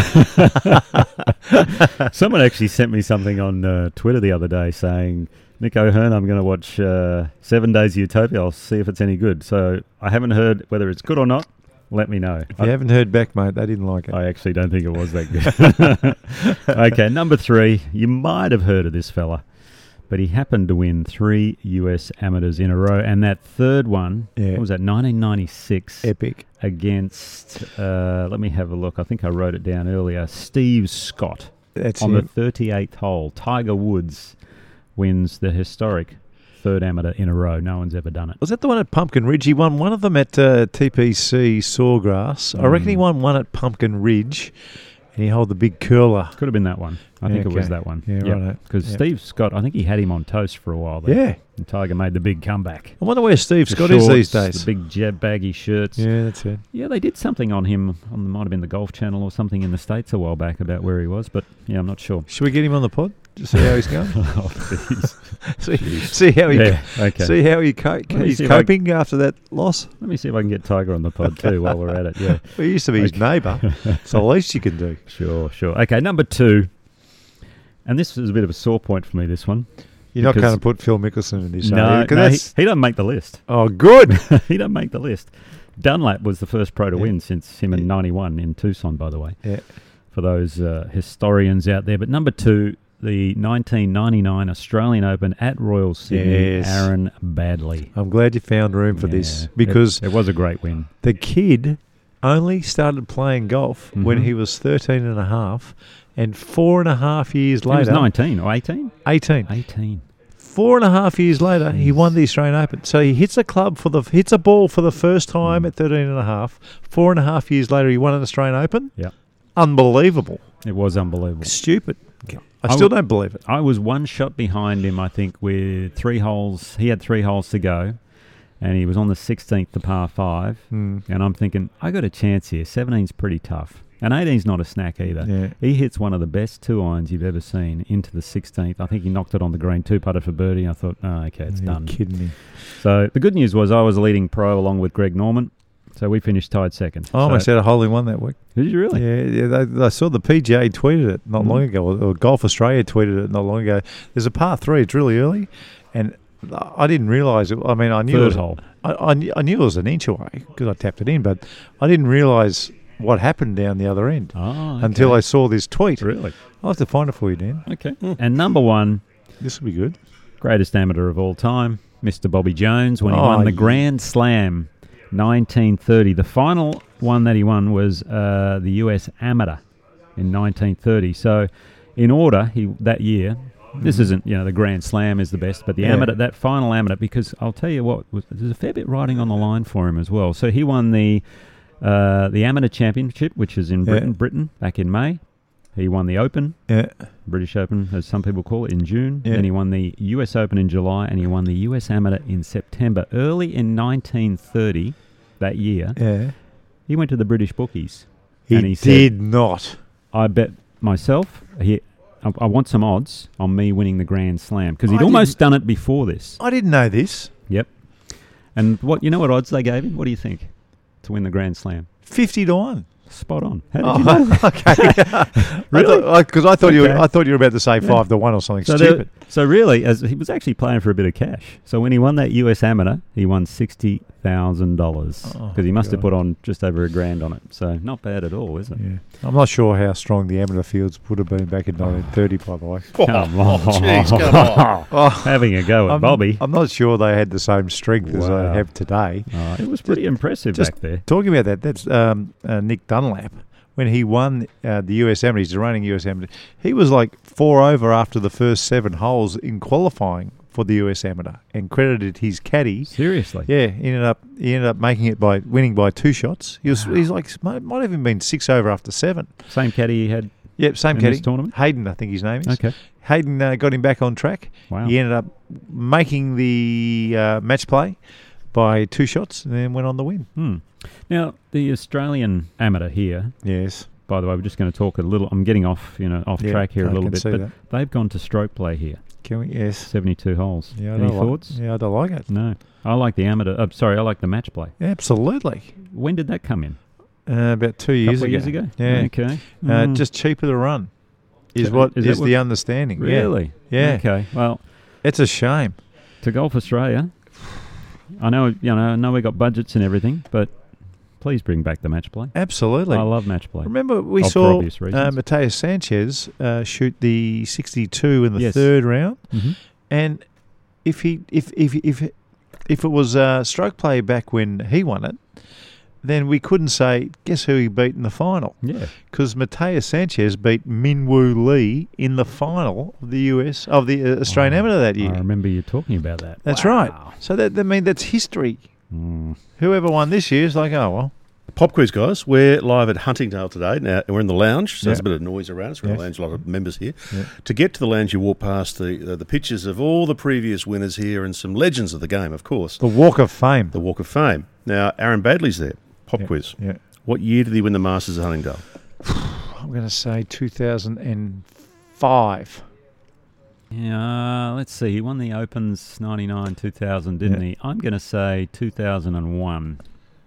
Someone actually sent me something on Twitter the other day saying, Nick O'Hearn, I'm going to watch 7 Days Utopia. I'll see if it's any good. So I haven't heard whether it's good or not. Let me know. If you haven't heard back, mate, they didn't like it. I actually don't think it was that good. Okay, number 3. You might have heard of this fella, but he happened to win 3 US amateurs in a row. And that third one, what was that, 1996? Epic. Against, let me have a look. I think I wrote it down earlier. Steve Scott. That's on it. the 38th hole. Tiger Woods wins the historic third amateur in a row. No one's ever done it. Was that the one at Pumpkin Ridge? He won one of them at TPC Sawgrass. I reckon he won one at Pumpkin Ridge, and he held the big curler. Could have been that one. I think it was that one. Yeah, right. Because Steve Scott, I think he had him on toast for a while there. Yeah. And Tiger made the big comeback. I wonder where Steve The Scott shorts, is these days. The big baggy shirts. Yeah, that's it. Yeah, they did something on him. Might have been the Golf Channel or something in the States a while back about where he was, but yeah, I'm not sure. Should we get him on the pod? Just see how he's going. Oh, please. see how he. Okay. See how he's see if coping after that loss. Let me see if I can get Tiger on the pod too while we're at it. Yeah. Well, he used to be his neighbour. It's the least you can do. Sure. Okay, number 2. And this is a bit of a sore point for me, this one. You're not going to put Phil Mickelson in this, No, he doesn't make the list. Oh, good. He doesn't make the list. Dunlap was the first pro to win since him in 91 in Tucson, by the way. Yeah. For those historians out there. But number 2, the 1999 Australian Open at Royal Sydney, Yes. Aaron Baddeley. I'm glad you found room for this because it was a great win. the kid only started playing golf when he was 13 and a half, and 4.5 years later... He was 19 or 18? 18. 18. 4.5 years later, he won the Australian Open. So he hits a ball for the first time at 13 and a half. 4.5 years later, he won an Australian Open. Yeah. Unbelievable. It was unbelievable. Stupid. I still don't believe it. I was one shot behind him, I think, with 3 holes. He had 3 holes to go, and he was on the 16th, the par 5. And I'm thinking, I got a chance here. 17's pretty tough. And 18's not a snack either. Yeah. He hits one of the best 2-irons you've ever seen into the 16th. I think he knocked it on the green, 2-putter for birdie. I thought, oh, okay, it's done. You're kidding me. So the good news was I was a leading pro along with Greg Norman. So we finished tied second. I almost had a hole in one that week. Did you really? Yeah. I saw the PGA tweeted it not long ago, or Golf Australia tweeted it not long ago. There's a par 3. It's really early, and I didn't realise it. I mean, I knew Third hole. I knew it was an inch away because I tapped it in, but I didn't realise what happened down the other end until I saw this tweet. Really? I'll have to find it for you, Dan. Okay. And number 1, This will be good. greatest amateur of all time, Mr. Bobby Jones, when he won the Grand Slam 1930. The final one that he won was the US Amateur in 1930. So in order, that year, this isn't, the Grand Slam is the best, but the amateur, that final amateur, because I'll tell you what, there's a fair bit riding on the line for him as well. So he won the Amateur Championship, which is in Britain, back in May. He won the Open, British Open, as some people call it, in June. Yeah. Then he won the US Open in July, and he won the US Amateur in September. Early in 1930, that year, he went to the British bookies. And he did said, not. I bet myself, I want some odds on me winning the Grand Slam, because he'd almost done it before this. I didn't know this. Yep. And what odds they gave him? What do you think to win the Grand Slam? 50 to 1. Spot on. How did you know that? Okay. Really? Because I thought you were about to say 5 to 1 or something stupid. So really, as he was actually playing for a bit of cash. So when he won that US Amateur, he won $60,000 because he must have put on just over $1,000 on it. So not bad at all, is it? Yeah. I'm not sure how strong the amateur fields would have been back in 1930, by the way. Come on. Jeez, come on. Having a go at Bobby. I'm not sure they had the same strength as they Wow. have today. It was pretty impressive Just back there. talking about that, that's Nick Dunlap. When he won the US Amateur, he's the reigning US Amateur, he was like 4 over after the first 7 holes in qualifying for the US Amateur and credited his caddy. Seriously? Yeah, he ended up making it by winning by 2 shots. He's like might have even been 6 over after 7. Same caddy he had. Yep, same in caddy. this tournament? Hayden, I think his name is. Okay. Hayden got him back on track. Wow. He ended up making the match play by 2 shots and then went on the win. Now, the Australian Amateur here, Yes. by the way, we're just going to talk a little, I'm getting off track here a I little can bit, see but that. they've gone to stroke play here. Can we? Yes. 72 holes. Yeah, Any thoughts? I don't like it. No. I like the amateur, I like the match play. Absolutely. When did that come in? About 2 years Couple ago. of years ago? Yeah. Okay. Just cheaper to run is So what is is that what- the understanding. Really? Yeah. Okay. Well, It's a shame. to Golf Australia, I know we got budgets and everything, but please bring back the match play. Absolutely. I love match play. Remember, we For saw obvious reasons. Mateus Sanchez shoot the 62 in the Yes. third round, Mhm. and if it was stroke play back when he won it, then we couldn't say, guess who he beat in the final? Yeah. Because Mateus Sanchez beat Minwoo Lee in the final of the Australian Amateur that year. I remember you talking about that. That's Wow. right. So that's history. Mm. Whoever won this year is like, oh well. Pop quiz, guys. We're live at Huntingdale today. Now, we're in the lounge, so there's Yeah. a bit of noise around us. We're in the Yes. lounge, a lot of members here. Yeah. To get to the lounge, you walk past the pictures of all the previous winners here and some legends of the game, of course. The Walk of Fame. The Walk of Fame. Now, Aaron Badley's there. Pop quiz. Yeah. What year did he win the Masters at Huntingdale? I'm going to say 2005. Yeah, let's see. He won the Opens 99, 2000, didn't Yeah. he? I'm going to say 2001.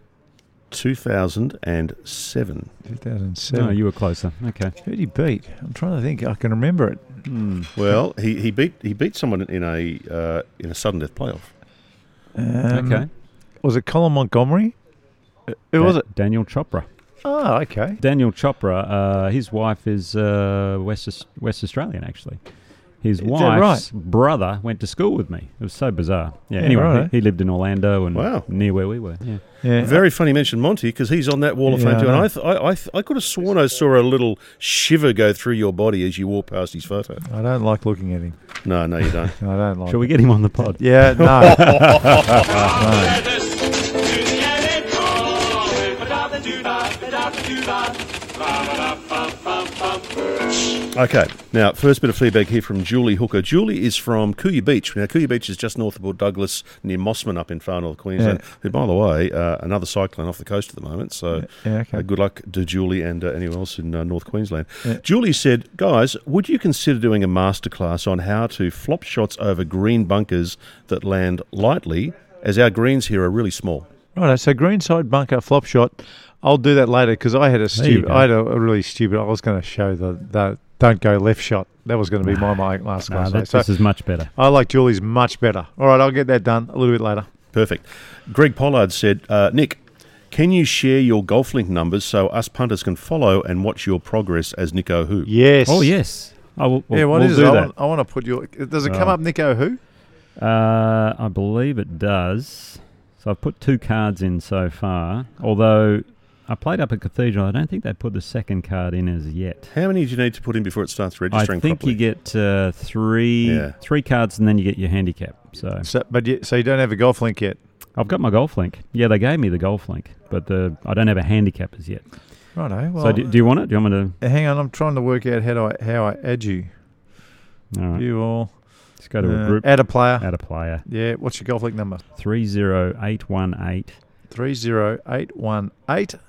2007. 2007. No, you were closer. Okay. Who did he beat? I'm trying to think. I can remember it. Well, he beat someone in a sudden death playoff. Okay. Was it Colin Montgomery? Who was it? Daniel Chopra. Oh, okay. Daniel Chopra, his wife is West Australian, actually. His Is that wife's brother went to school with me. It was so bizarre. Yeah, Yeah, anyway, right. he lived in Orlando and Wow. near where we were. Yeah. Yeah. Very funny mention Monty, because he's on that wall of Yeah, fame too. I And I could have sworn I saw a little shiver go through your body as you walk past his photo. I don't like looking at him. No, you don't. I don't like Shall we get him on the pod? Yeah, no. Okay, now, first bit of feedback here from Julie Hooker. Julie is from Cooya Beach. Now, Cooya Beach is just north of Port Douglas, near Mossman up in far north Queensland, who, by the way, another cyclone off the coast at the moment. So Yeah, okay. good luck to Julie and anyone else in North Queensland. Julie said, guys, would you consider doing a masterclass on how to flop shots over green bunkers that land lightly, as our greens here are really small? Right, so greenside bunker flop shot. I'll do that later because I had a really stupid. I was going to show the don't go left shot. That was going to be my last class. This So is much better. I like Julie's much better. All right, I'll get that done a little bit later. Perfect. Greg Pollard said, Nick, can you share your golf link numbers so us punters can follow and watch your progress as Nick O'Hu? Yes. Oh, yes. What What is do it? that. I want to put your. Does it come Oh. up, Nick O'Hu? I believe it does. So I've put 2 cards in so far, although I played up at Cathedral. I don't think they put the second card in as yet. How many do you need to put in before it starts I registering think properly? you get three cards and then you get your handicap. So So you don't have a golf link yet. I've got my golf link. Yeah, they gave me the golf link, but I don't have a handicap as yet. Righto. Well, So do you want it? Do you want me to? hang on. I'm trying to work out how I add you. All right. You all. Let's go to a group. Add a player. Add a player. Yeah. What's your golf link number? 30818 30818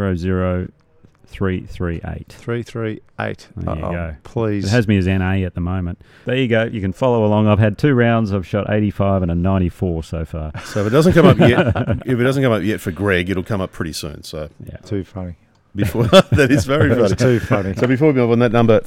00338. 338. There you go. Please. It has me as NA at the moment. There you go. You can follow along. I've had 2 rounds. I've shot 85 and a 94 so far. So if it doesn't come up yet, for Greg, it'll come up pretty soon. So Yeah. Too funny. before that is very That's funny. too funny. So before we move on, that number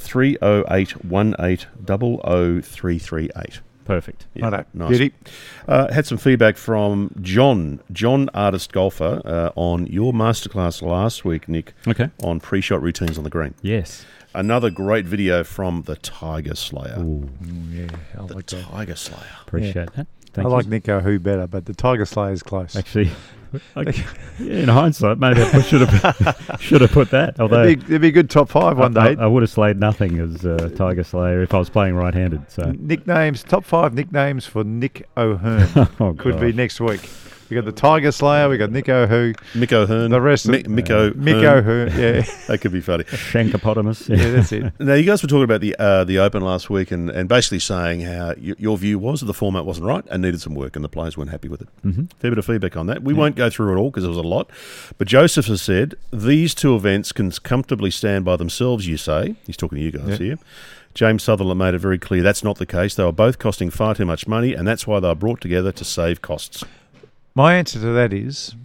30818 Perfect. Yeah, Righto. nice. Beauty. Had some feedback from John Artist Golfer, on your masterclass last week, Nick, Okay. on pre-shot routines on the green. Yes. Another great video from the Tiger Slayer. Ooh, Yeah, I The like that. Tiger Slayer. appreciate that. I Thank like you. Nick O'Hu better, but the Tiger Slayer is close. Actually, in hindsight, maybe I should have put that. Although It'd be a good top 5 one day. I would have slayed nothing as Tiger Slayer if I was playing right-handed. So Nicknames, top 5 nicknames for Nick O'Hearn. oh, Could be gosh. next week. We got the Tiger Slayer, we got Nick O'Hu, Mick O'Hearn. the rest of Mick O'Hearn. Mick O'Hearn. Yeah, That could be funny. Shankopotamus. yeah, that's it. Now, you guys were talking about the Open last week and basically saying how your view was that the format wasn't right and needed some work and the players weren't happy with it. Mm-hmm. Fair bit of feedback on that. We won't go through it all because there was a lot. But Joseph has said, these 2 events can comfortably stand by themselves, you say. He's talking to you guys here. James Sutherland made it very clear that's not the case. They were both costing far too much money and that's why they were brought together to save costs. My answer to that is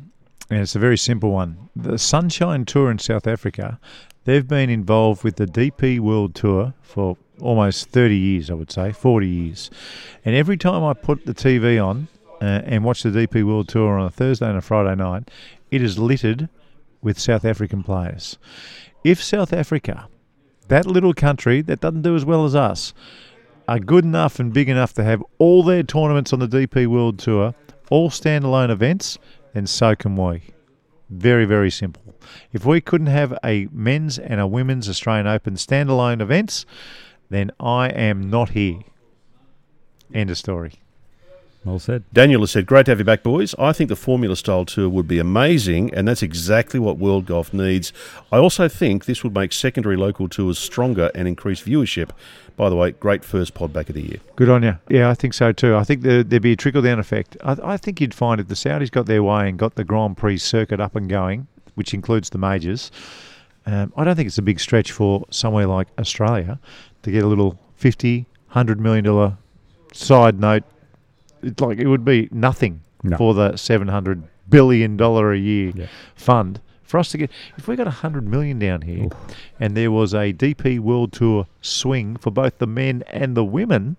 And it's a very simple one. The Sunshine Tour in South Africa, they've been involved with the DP World Tour for almost 30 years, I would say, 40 years. And every time I put the TV on and watch the DP World Tour on a Thursday and a Friday night, it is littered with South African players. If South Africa, that little country that doesn't do as well as us, are good enough and big enough to have all their tournaments on the DP World Tour, all standalone events, then so can we. Very, very simple. If we couldn't have a men's and a women's Australian Open standalone events, then I am not here. End of story. Well said. Daniel has said, great to have you back, boys. I think the Formula Style Tour would be amazing, and that's exactly what World Golf needs. I also think this would make secondary local tours stronger and increase viewership. By the way, great first pod back of the year. Good on you. Yeah, I think so too. I think there'd be a trickle-down effect. I think you'd find if the Saudis got their way and got the Grand Prix circuit up and going, which includes the majors, I don't think it's a big stretch for somewhere like Australia to get a little $50, $100 million side note. It would be nothing for the $700 billion a year fund. For us to get, if we got $100 million down here, and there was a DP World Tour swing for both the men and the women,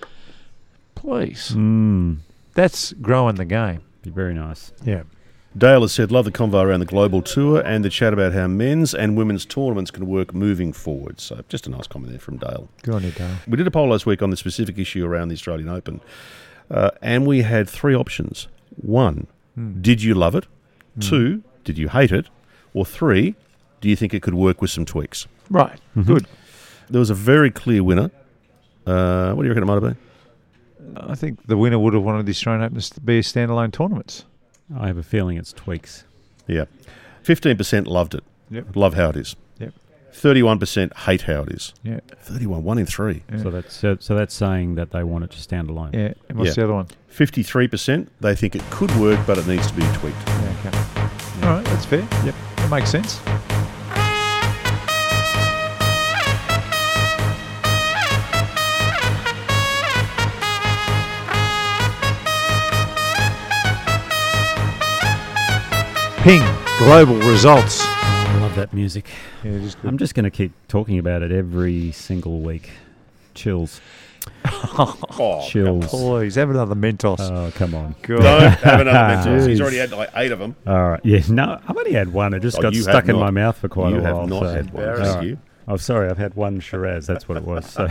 please, that's growing the game. Be very nice. Yeah. Dale has said, love the convo around the global tour and the chat about how men's and women's tournaments can work moving forward. So just a nice comment there from Dale. Good on you, Dale. We did a poll last week on the specific issue around the Australian Open, and we had 3 options. 1, did you love it? 2, did you hate it? Or 3, do you think it could work with some tweaks? Right. Good. There was a very clear winner. What do you reckon it might have been? I think the winner would have wanted the Australian Open to be standalone tournaments. I have a feeling it's tweaks. Yeah. 15% loved it. Yep. Love how it is. Yep. 31% hate how it is. Yeah. 31, 1 in 3. Yeah. So that's saying that they want it to stand alone. Yeah. And what's the other one? 53%, they think it could work, but it needs to be tweaked. Yeah, okay. All right, that's fair. Yep. That makes sense. Ping, global results. I love that music. Yeah, it is good. I'm just going to keep talking about it every single week. Chills. Chills. Please, have another Mentos. Oh, come on. God. Don't have another Mentos. He's Jeez. already had like 8 of them. All right. Yeah, no, I've only had one. It just got you stuck have in my not. mouth for quite You a while. have not so- had one. All Thank right. you. Oh, sorry, I've had one Shiraz. That's what it was. So.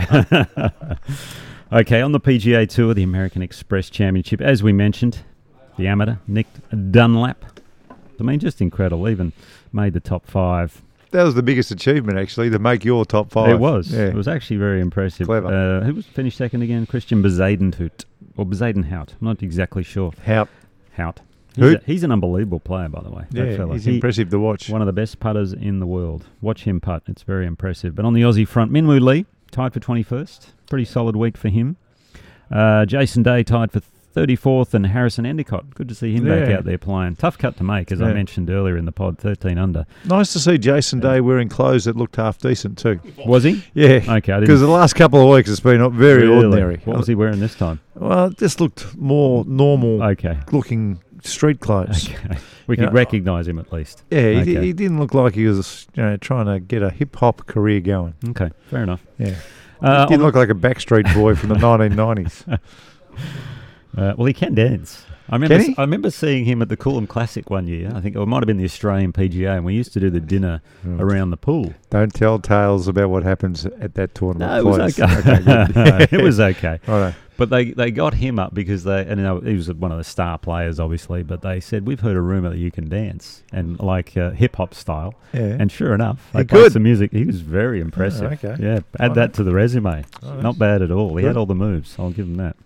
Okay, on the PGA Tour, the American Express Championship, as we mentioned, the amateur, Nick Dunlap. I mean, just incredible. Even made the top 5. That was the biggest achievement, actually, to make your top 5. It was. Yeah. It was actually very impressive. Clever. Who was finished second again? Christian Bezuidenhout. Or Bezuidenhout. I'm not exactly sure. How? Hout. Who? He's an unbelievable player, by the way. that Yeah, fella. he's impressive to watch. One of the best putters in the world. Watch him putt. It's very impressive. But on the Aussie front, Minwoo Lee tied for 21st. Pretty solid week for him. Jason Day tied for 34th, and Harrison Endicott. Good to see him back out there playing. Tough cut to make, as I mentioned earlier in the pod, 13 under. Nice to see Jason Day wearing clothes that looked half decent too. Was he? Yeah. Okay, I didn't. Because the last couple of weeks it's been very Really? ordinary. What was he wearing this time? Well, it just looked more normal Okay. looking street clothes. Okay. We You could know, recognise him at least. Yeah, he, Okay. he didn't look like he was trying to get a hip-hop career going. Okay, fair enough. Yeah. He On didn't look like a Backstreet Boy from the 1990s. well, he can dance. I remember seeing him at the Coolum Classic one year. I think it might have been the Australian PGA, and we used to do the dinner around the pool. Don't tell tales about what happens at that tournament. No, it was please. okay. Good. It was okay. Righto. But they got him up because he was one of the star players, obviously. But they said, we've heard a rumor that you can dance, and like hip hop style. Yeah. And sure enough, they He played could. some music. He was very impressive. Oh, okay. Yeah, add that to the resume. Not bad at all. He had Good. all the moves. I'll give him that.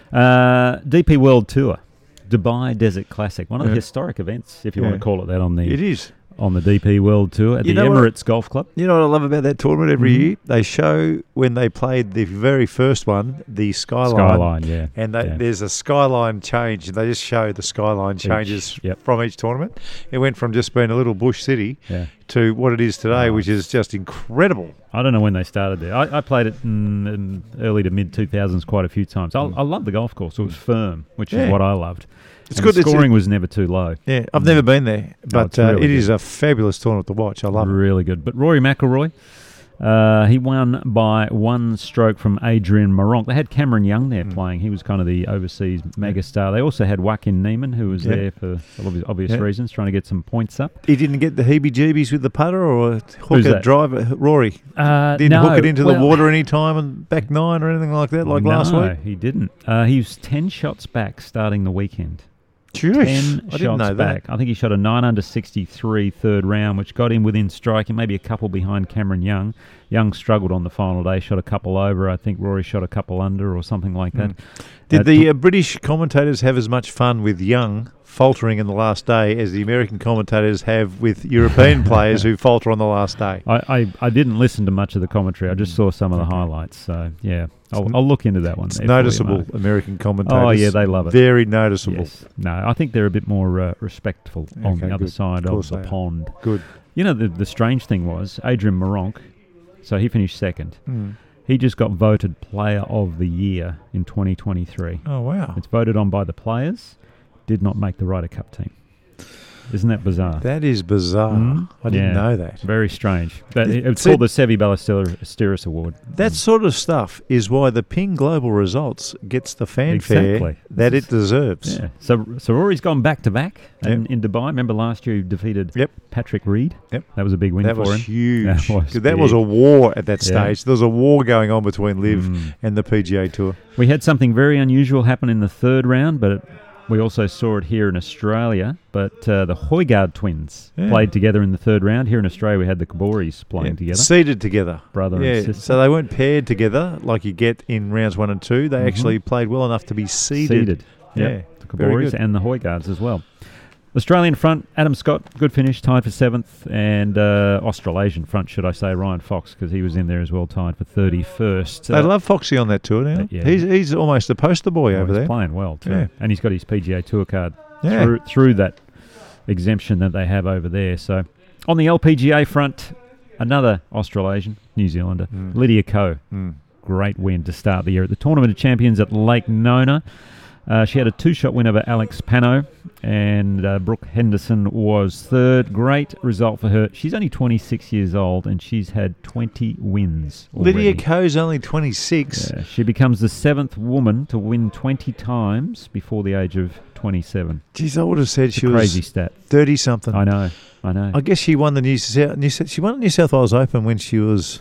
DP World Tour, Dubai Desert Classic, one of the historic events, if you want to call it that, on It the is. DP World Tour at You the know what? Emirates Golf Club. You know what I love about that tournament every year? They show when they played the very first one, the skyline. Yeah. And yeah. there's a skyline change, and they just show the skyline changes yep. from each tournament. It went from just being a little bush city Yeah. to what it is today, Oh, which is just incredible. I don't know when they started there. I played it in early to mid 2000s quite a few times. I love the golf course. It was firm, which is Yeah. what I loved. It's And good. The scoring was never too low. Yeah, I've never been there, but it's really it is good. a fabulous tournament to watch. I love it. Really good. But Rory McIlroy, he won by one stroke from Adrian Moronk. They had Cameron Young there playing. He was kind of the overseas megastar. They also had Joaquin Neiman, who was there for obvious reasons, trying to get some points up. He didn't get the heebie-jeebies with the putter or Who's hook a that? driver. Rory didn't No, hook it into the well- water any time and back nine or anything like that, like last week. No, he didn't. He was 10 shots back starting the weekend. Jeez, 10 I didn't shots know back. that. I think he shot a 9 under 63 third round, which got him within striking, maybe a couple behind Cameron Young. Young struggled on the final day, shot a couple over. I think Rory shot a couple under or something like that. Did the British commentators have as much fun with Young faltering in the last day as the American commentators have with European players who falter on the last day? I didn't listen to much of the commentary. I just saw some of the highlights. So, yeah, I'll look into that one. It's there for you, noticeable, Mark. American commentators. Oh, yeah, they love it. Very noticeable. Yes. No, I think they're a bit more respectful on Okay, the other good. side Of of course the they are. pond. Good. You know, the strange thing was, Adrian Moronk, so he finished second. He just got voted Player of the Year in 2023. Oh, wow. It's voted on by the players, did not make the Ryder Cup team. Isn't that bizarre? That is bizarre. I didn't Yeah. know that. Very strange. It's See- called the Seve Ballesteros Award. That sort of stuff is why the Ping Global Results gets the fanfare Exactly. that it deserves. Yeah. So Rory's gone back-to-back in Dubai. Remember last year he defeated Patrick Reed? Yep. That was a big win That for was him. huge. That was 'Cause that was a big. war at that Yeah. stage. There was a war going on between Liv and the PGA Tour. We had something very unusual happen in the third round, but we also saw it here in Australia. But the Højgaard twins played together in the third round. Here in Australia, we had the Kaboris playing together. Seated together. Brother and sister. So they weren't paired together like you get in rounds 1 and 2. They actually played well enough to be seated. Yeah, Yeah, the very Kaboris good. and the Højgaards as well. Australian front, Adam Scott, good finish, tied for 7th. And Australasian front, should I say, Ryan Fox, because he was in there as well, tied for 31st. They love Foxy on that tour now. yeah. He's almost a poster boy over he's there. playing well too. Yeah. And he's got his PGA Tour card Yeah. through that exemption that they have over there. So on the LPGA front, another Australasian, New Zealander, Lydia Ko. Great win to start the year at the Tournament of Champions at Lake Nona. She had a 2-shot win over Alex Pano, and Brooke Henderson was third. Great result for her. She's only 26 years old, and she's had 20 wins already. Lydia Ko's only 26. Yeah, she becomes the 7th woman to win 20 times before the age of 27. Geez, I would have said It's she a was crazy stat. 30-something. I know. I guess she won the she won the New South Wales Open when she was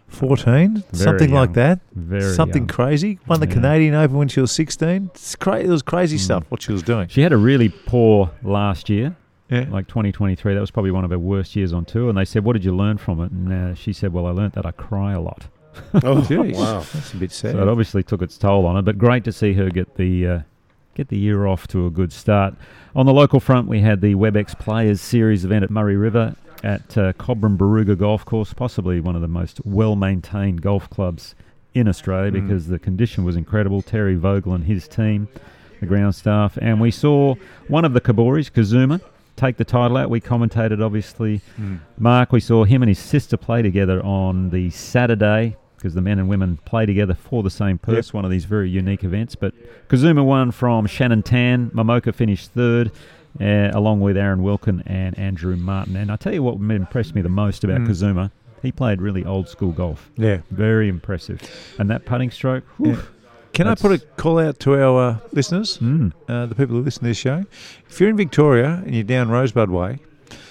14, something like young. that. Very something young. crazy. Won the Yeah. Canadian Open when she was 16. It was crazy stuff what she was doing. She had a really poor last year, Yeah. like 2023. That was probably one of her worst years on tour. And they said, "What did you learn from it?" And she said, "Well, I learnt that I cry a lot." Oh, Jeez, wow. that's a bit sad. So it obviously took its toll on her. But great to see her get the year off to a good start. On the local front, we had the WebEx Players Series event at Murray River at Cobram Baruga Golf Course, possibly one of the most well-maintained golf clubs in Australia because the condition was incredible. Terry Vogel and his team, the ground staff. And we saw one of the Kaboris, Kazuma, take the title out. We commentated, obviously. Mark, we saw him and his sister play together on the Saturday because the men and women play together for the same purse, one of these very unique events. But Kazuma won from Shannon Tan. Momoka finished third, along with Aaron Wilkin and Andrew Martin. And I tell you what impressed me the most about Kazuma, he played really old-school golf. Yeah. Very impressive. And that putting stroke, whew, Can I put a call out to our listeners, the people who listen to this show? If you're in Victoria and you're down Rosebud Way,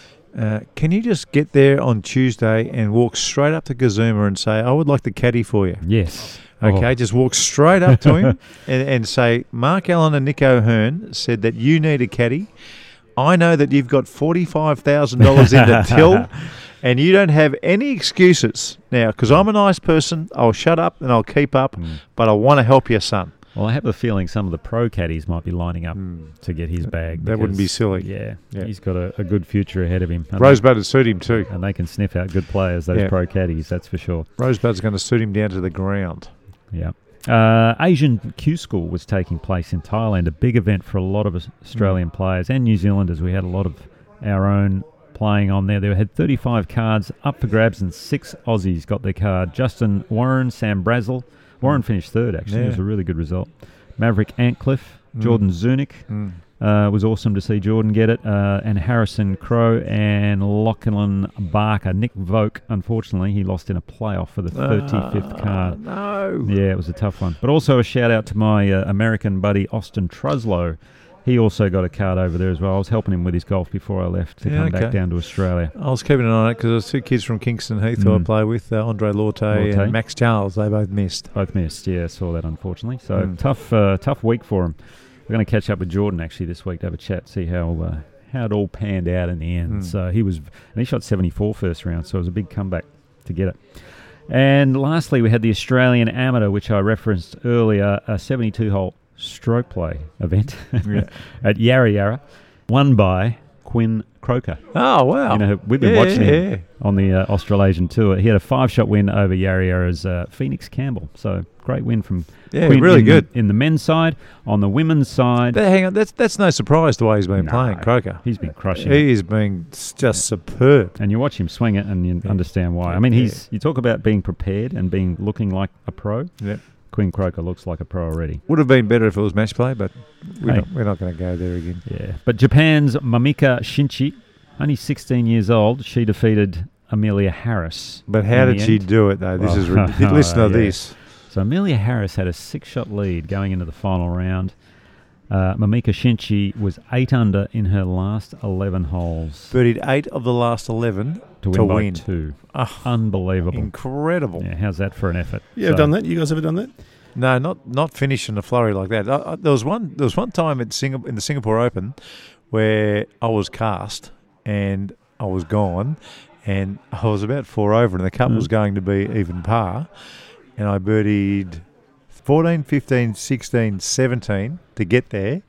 can you just get there on Tuesday and walk straight up to Kazuma and say, I would like the caddy for you? yes. Okay, just walk straight up to him and say, Mark Allen and Nick O'Hearn said that you need a caddy. I know that you've got $45,000 in the till and you don't have any excuses. Now, because I'm a nice person, I'll shut up and I'll keep up, but I want to help your son. Well, I have a feeling some of the pro caddies might be lining up to get his bag. That wouldn't be because, silly. Yeah, Yeah. he's got a good future ahead of him. And Rosebud would suit him too. and they can sniff out good players, those pro caddies, that's for sure. Rosebud's going to suit him down to the ground. Yeah. Asian Q School was taking place in Thailand, a big event for a lot of Australian players and New Zealanders. We had a lot of our own playing on there. They had 35 cards up for grabs and 6 Aussies got their card. Justin Warren, Sam Brazel. Warren finished third, actually. It was a really good result. Maverick Antcliffe, Jordan Zunic, It was awesome to see Jordan get it. And Harrison Crowe and Lachlan Barker. Nick Voke, unfortunately, he lost in a playoff for the 35th card. No. Yeah, it was a tough one. But also a shout out to my American buddy Austin Truslow. He also got a card over there as well. I was helping him with his golf before I left to come back down to Australia. I was keeping an eye on it because there was two kids from Kingston Heath who I play with, Andre Lorte and Max Charles. They both missed. Yeah, saw that unfortunately. So tough week for him. We're going to catch up with Jordan actually this week to have a chat, see how it all panned out in the end. So he shot 74 first round, so it was a big comeback to get it. And lastly, we had the Australian Amateur, which I referenced earlier, a 72-hole stroke play event at Yarra Yarra, won by Quinn Croker. Oh, wow. We've been watching him on the Australasian Tour. He had a 5-shot win over Yarra Yarra's Phoenix Campbell. So great win from Quinn really good. In the men's side. On the women's side... Hang on, that's no surprise the way he's been playing, Croker. He's been crushing He is being just superb. And you watch him swing it and you understand why. I mean, you talk about being prepared and looking like a pro. Yeah. Quinn Croker looks like a pro already. Would have been better if it was match play, but we're not going to go there again. Yeah, but Japan's Mamika Shinchi, only 16 years old, she defeated Amelia Harris. But how did she do it, though? This is ridiculous. Listen to this. So Amelia Harris had a 6-shot lead going into the final round. Mamika Shinchi was 8 under in her last 11 holes. Birdied 8 of the last 11 to win by 2. Unbelievable. Incredible. Yeah, how's that for an effort? You ever done that? You guys ever done that? No, not finishing a flurry like that. There was one time in the Singapore Open where I was cast and I was gone and I was about 4 over and the cup was going to be even par and I birdied 14, 15, 16, 17 to get there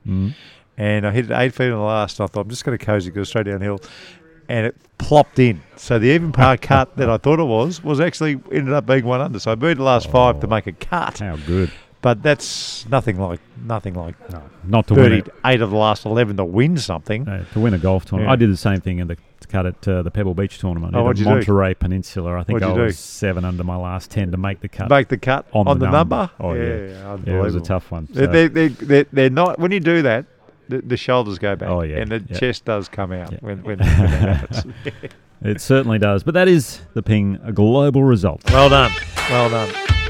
and I hit it 8 feet in the last. I thought, I'm just going to cozy, go straight downhill. And it plopped in. So the even par cut that I thought it was actually ended up being 1 under. So I birdied the last 5 to make a cut. How good. But that's nothing like not to birdied win 8 of the last 11 to win something. To win a golf tournament. Yeah. I did the same thing in the cut at the Pebble Beach tournament. Oh, what'd you Monterey Peninsula. I think What'd I you was do? 7 under my last 10 to make the cut. Make the cut on the number? Oh, yeah. Unbelievable. Yeah, it was a tough one. So. They're not, when you do that, the shoulders go back. Oh, yeah. And the chest does come out when that happens. It certainly does. But that is the Ping global result. Well done. Well done.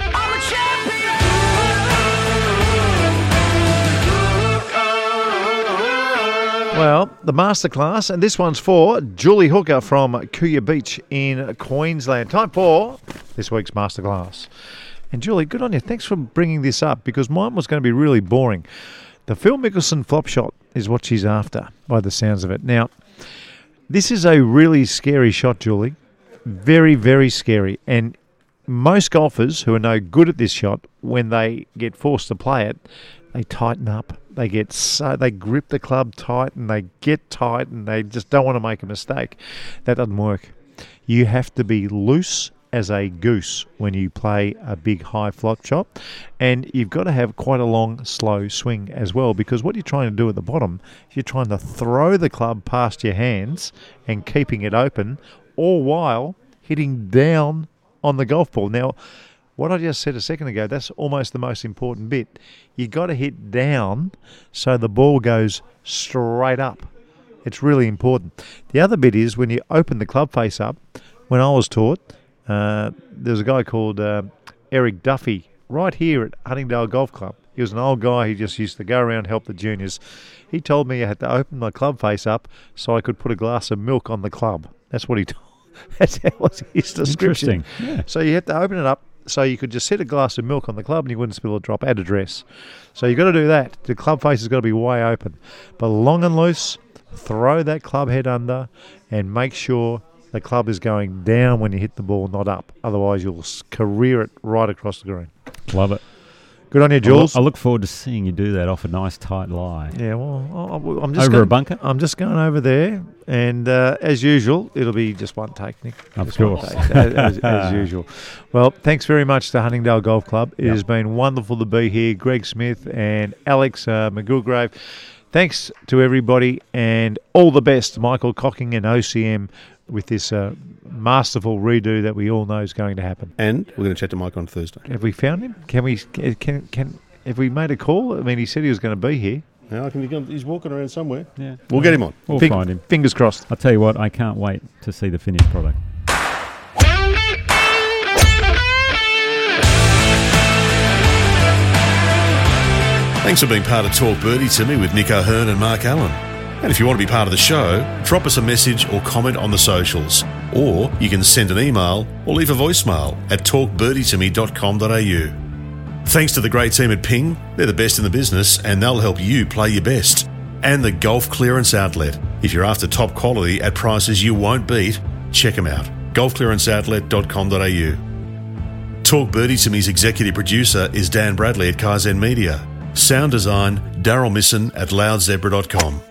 Well, the masterclass, and this one's for Julie Hooker from Kuya Beach in Queensland. Time for this week's masterclass. And Julie, good on you. Thanks for bringing this up because mine was going to be really boring. The Phil Mickelson flop shot is what she's after by the sounds of it. Now, this is a really scary shot, Julie. Very, very scary. And most golfers who are no good at this shot, when they get forced to play it, they tighten up. They grip the club tight and they get tight and they just don't want to make a mistake. That doesn't work. You have to be loose as a goose when you play a big high flop shot, and you've got to have quite a long, slow swing as well, because what you're trying to do at the bottom, you're trying to throw the club past your hands and keeping it open, all while hitting down on the golf ball. Now, what I just said a second ago, that's almost the most important bit. You've got to hit down so the ball goes straight up. It's really important. The other bit is when you open the club face up, when I was taught, there's a guy called Eric Duffy right here at Huntingdale Golf Club. He was an old guy. He just used to go around help the juniors. He told me I had to open my club face up so I could put a glass of milk on the club. That's what he told. That was his description. Yeah. So you had to open it up so you could just set a glass of milk on the club and you wouldn't spill a drop. Add address. So you've got to do that. The club face has got to be way open. But long and loose, throw that club head under and make sure the club is going down when you hit the ball, not up. Otherwise, you'll career it right across the green. Love it. Good on you, Jules. I look forward to seeing you do that off a nice tight lie. Yeah, well, I'm just over a bunker. I'm just going over there, and as usual, it'll be just one take, Nick. Of course, as usual. Well, thanks very much to Huntingdale Golf Club. It has been wonderful to be here. Greg Smith and Alex McGillgrave. Thanks to everybody, and all the best, Michael Cocking and OCM, with this masterful redo that we all know is going to happen. And we're going to chat to Mike on Thursday. Have we found him? Have we made a call? I mean, he said he was going to be here. Now he's walking around somewhere. Yeah. We'll get him on. We'll find him. Fingers crossed. I'll tell you what, I can't wait to see the finished product. Thanks for being part of Talk Birdie to me with Nick O'Hearn and Mark Allen. And if you want to be part of the show, drop us a message or comment on the socials. Or you can send an email or leave a voicemail at talkbirdie2me.com.au. Thanks to the great team at Ping. They're the best in the business and they'll help you play your best. And the Golf Clearance Outlet. If you're after top quality at prices you won't beat, check them out. golfclearanceoutlet.com.au. Talk Birdie to me's executive producer is Dan Bradley at Kaizen Media. Sound design, Daryl Misson at loudzebra.com.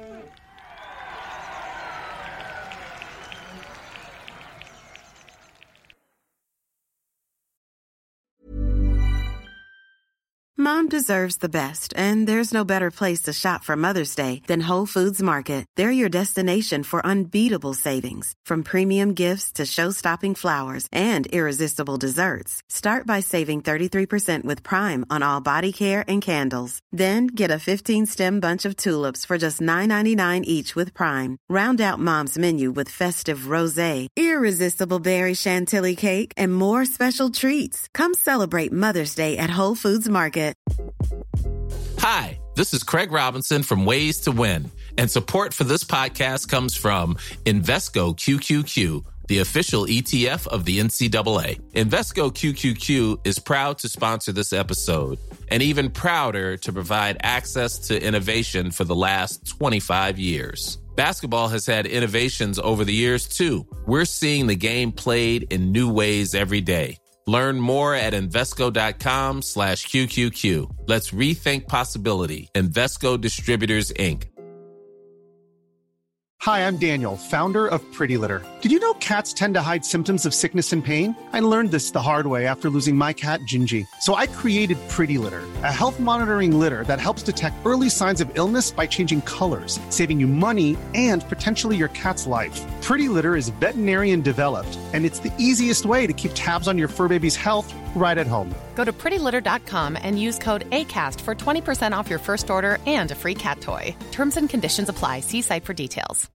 Mom deserves the best, and there's no better place to shop for Mother's Day than Whole Foods Market. They're your destination for unbeatable savings, from premium gifts to show-stopping flowers and irresistible desserts. Start by saving 33% with Prime on all body care and candles. Then get a 15-stem bunch of tulips for just $9.99 each with Prime. Round out Mom's menu with festive rosé, irresistible berry chantilly cake, and more special treats. Come celebrate Mother's Day at Whole Foods Market. Hi, this is Craig Robinson from Ways to Win, and support for this podcast comes from Invesco QQQ, the official ETF of the NCAA. Invesco QQQ is proud to sponsor this episode, and even prouder to provide access to innovation for the last 25 years. Basketball has had innovations over the years, too. We're seeing the game played in new ways every day. Learn more at Invesco.com/QQQ. Let's rethink possibility. Invesco Distributors, Inc. Hi, I'm Daniel, founder of Pretty Litter. Did you know cats tend to hide symptoms of sickness and pain? I learned this the hard way after losing my cat, Gingy. So I created Pretty Litter, a health monitoring litter that helps detect early signs of illness by changing colors, saving you money and potentially your cat's life. Pretty Litter is veterinarian developed, and it's the easiest way to keep tabs on your fur baby's health right at home. Go to prettylitter.com and use code ACAST for 20% off your first order and a free cat toy. Terms and conditions apply. See site for details.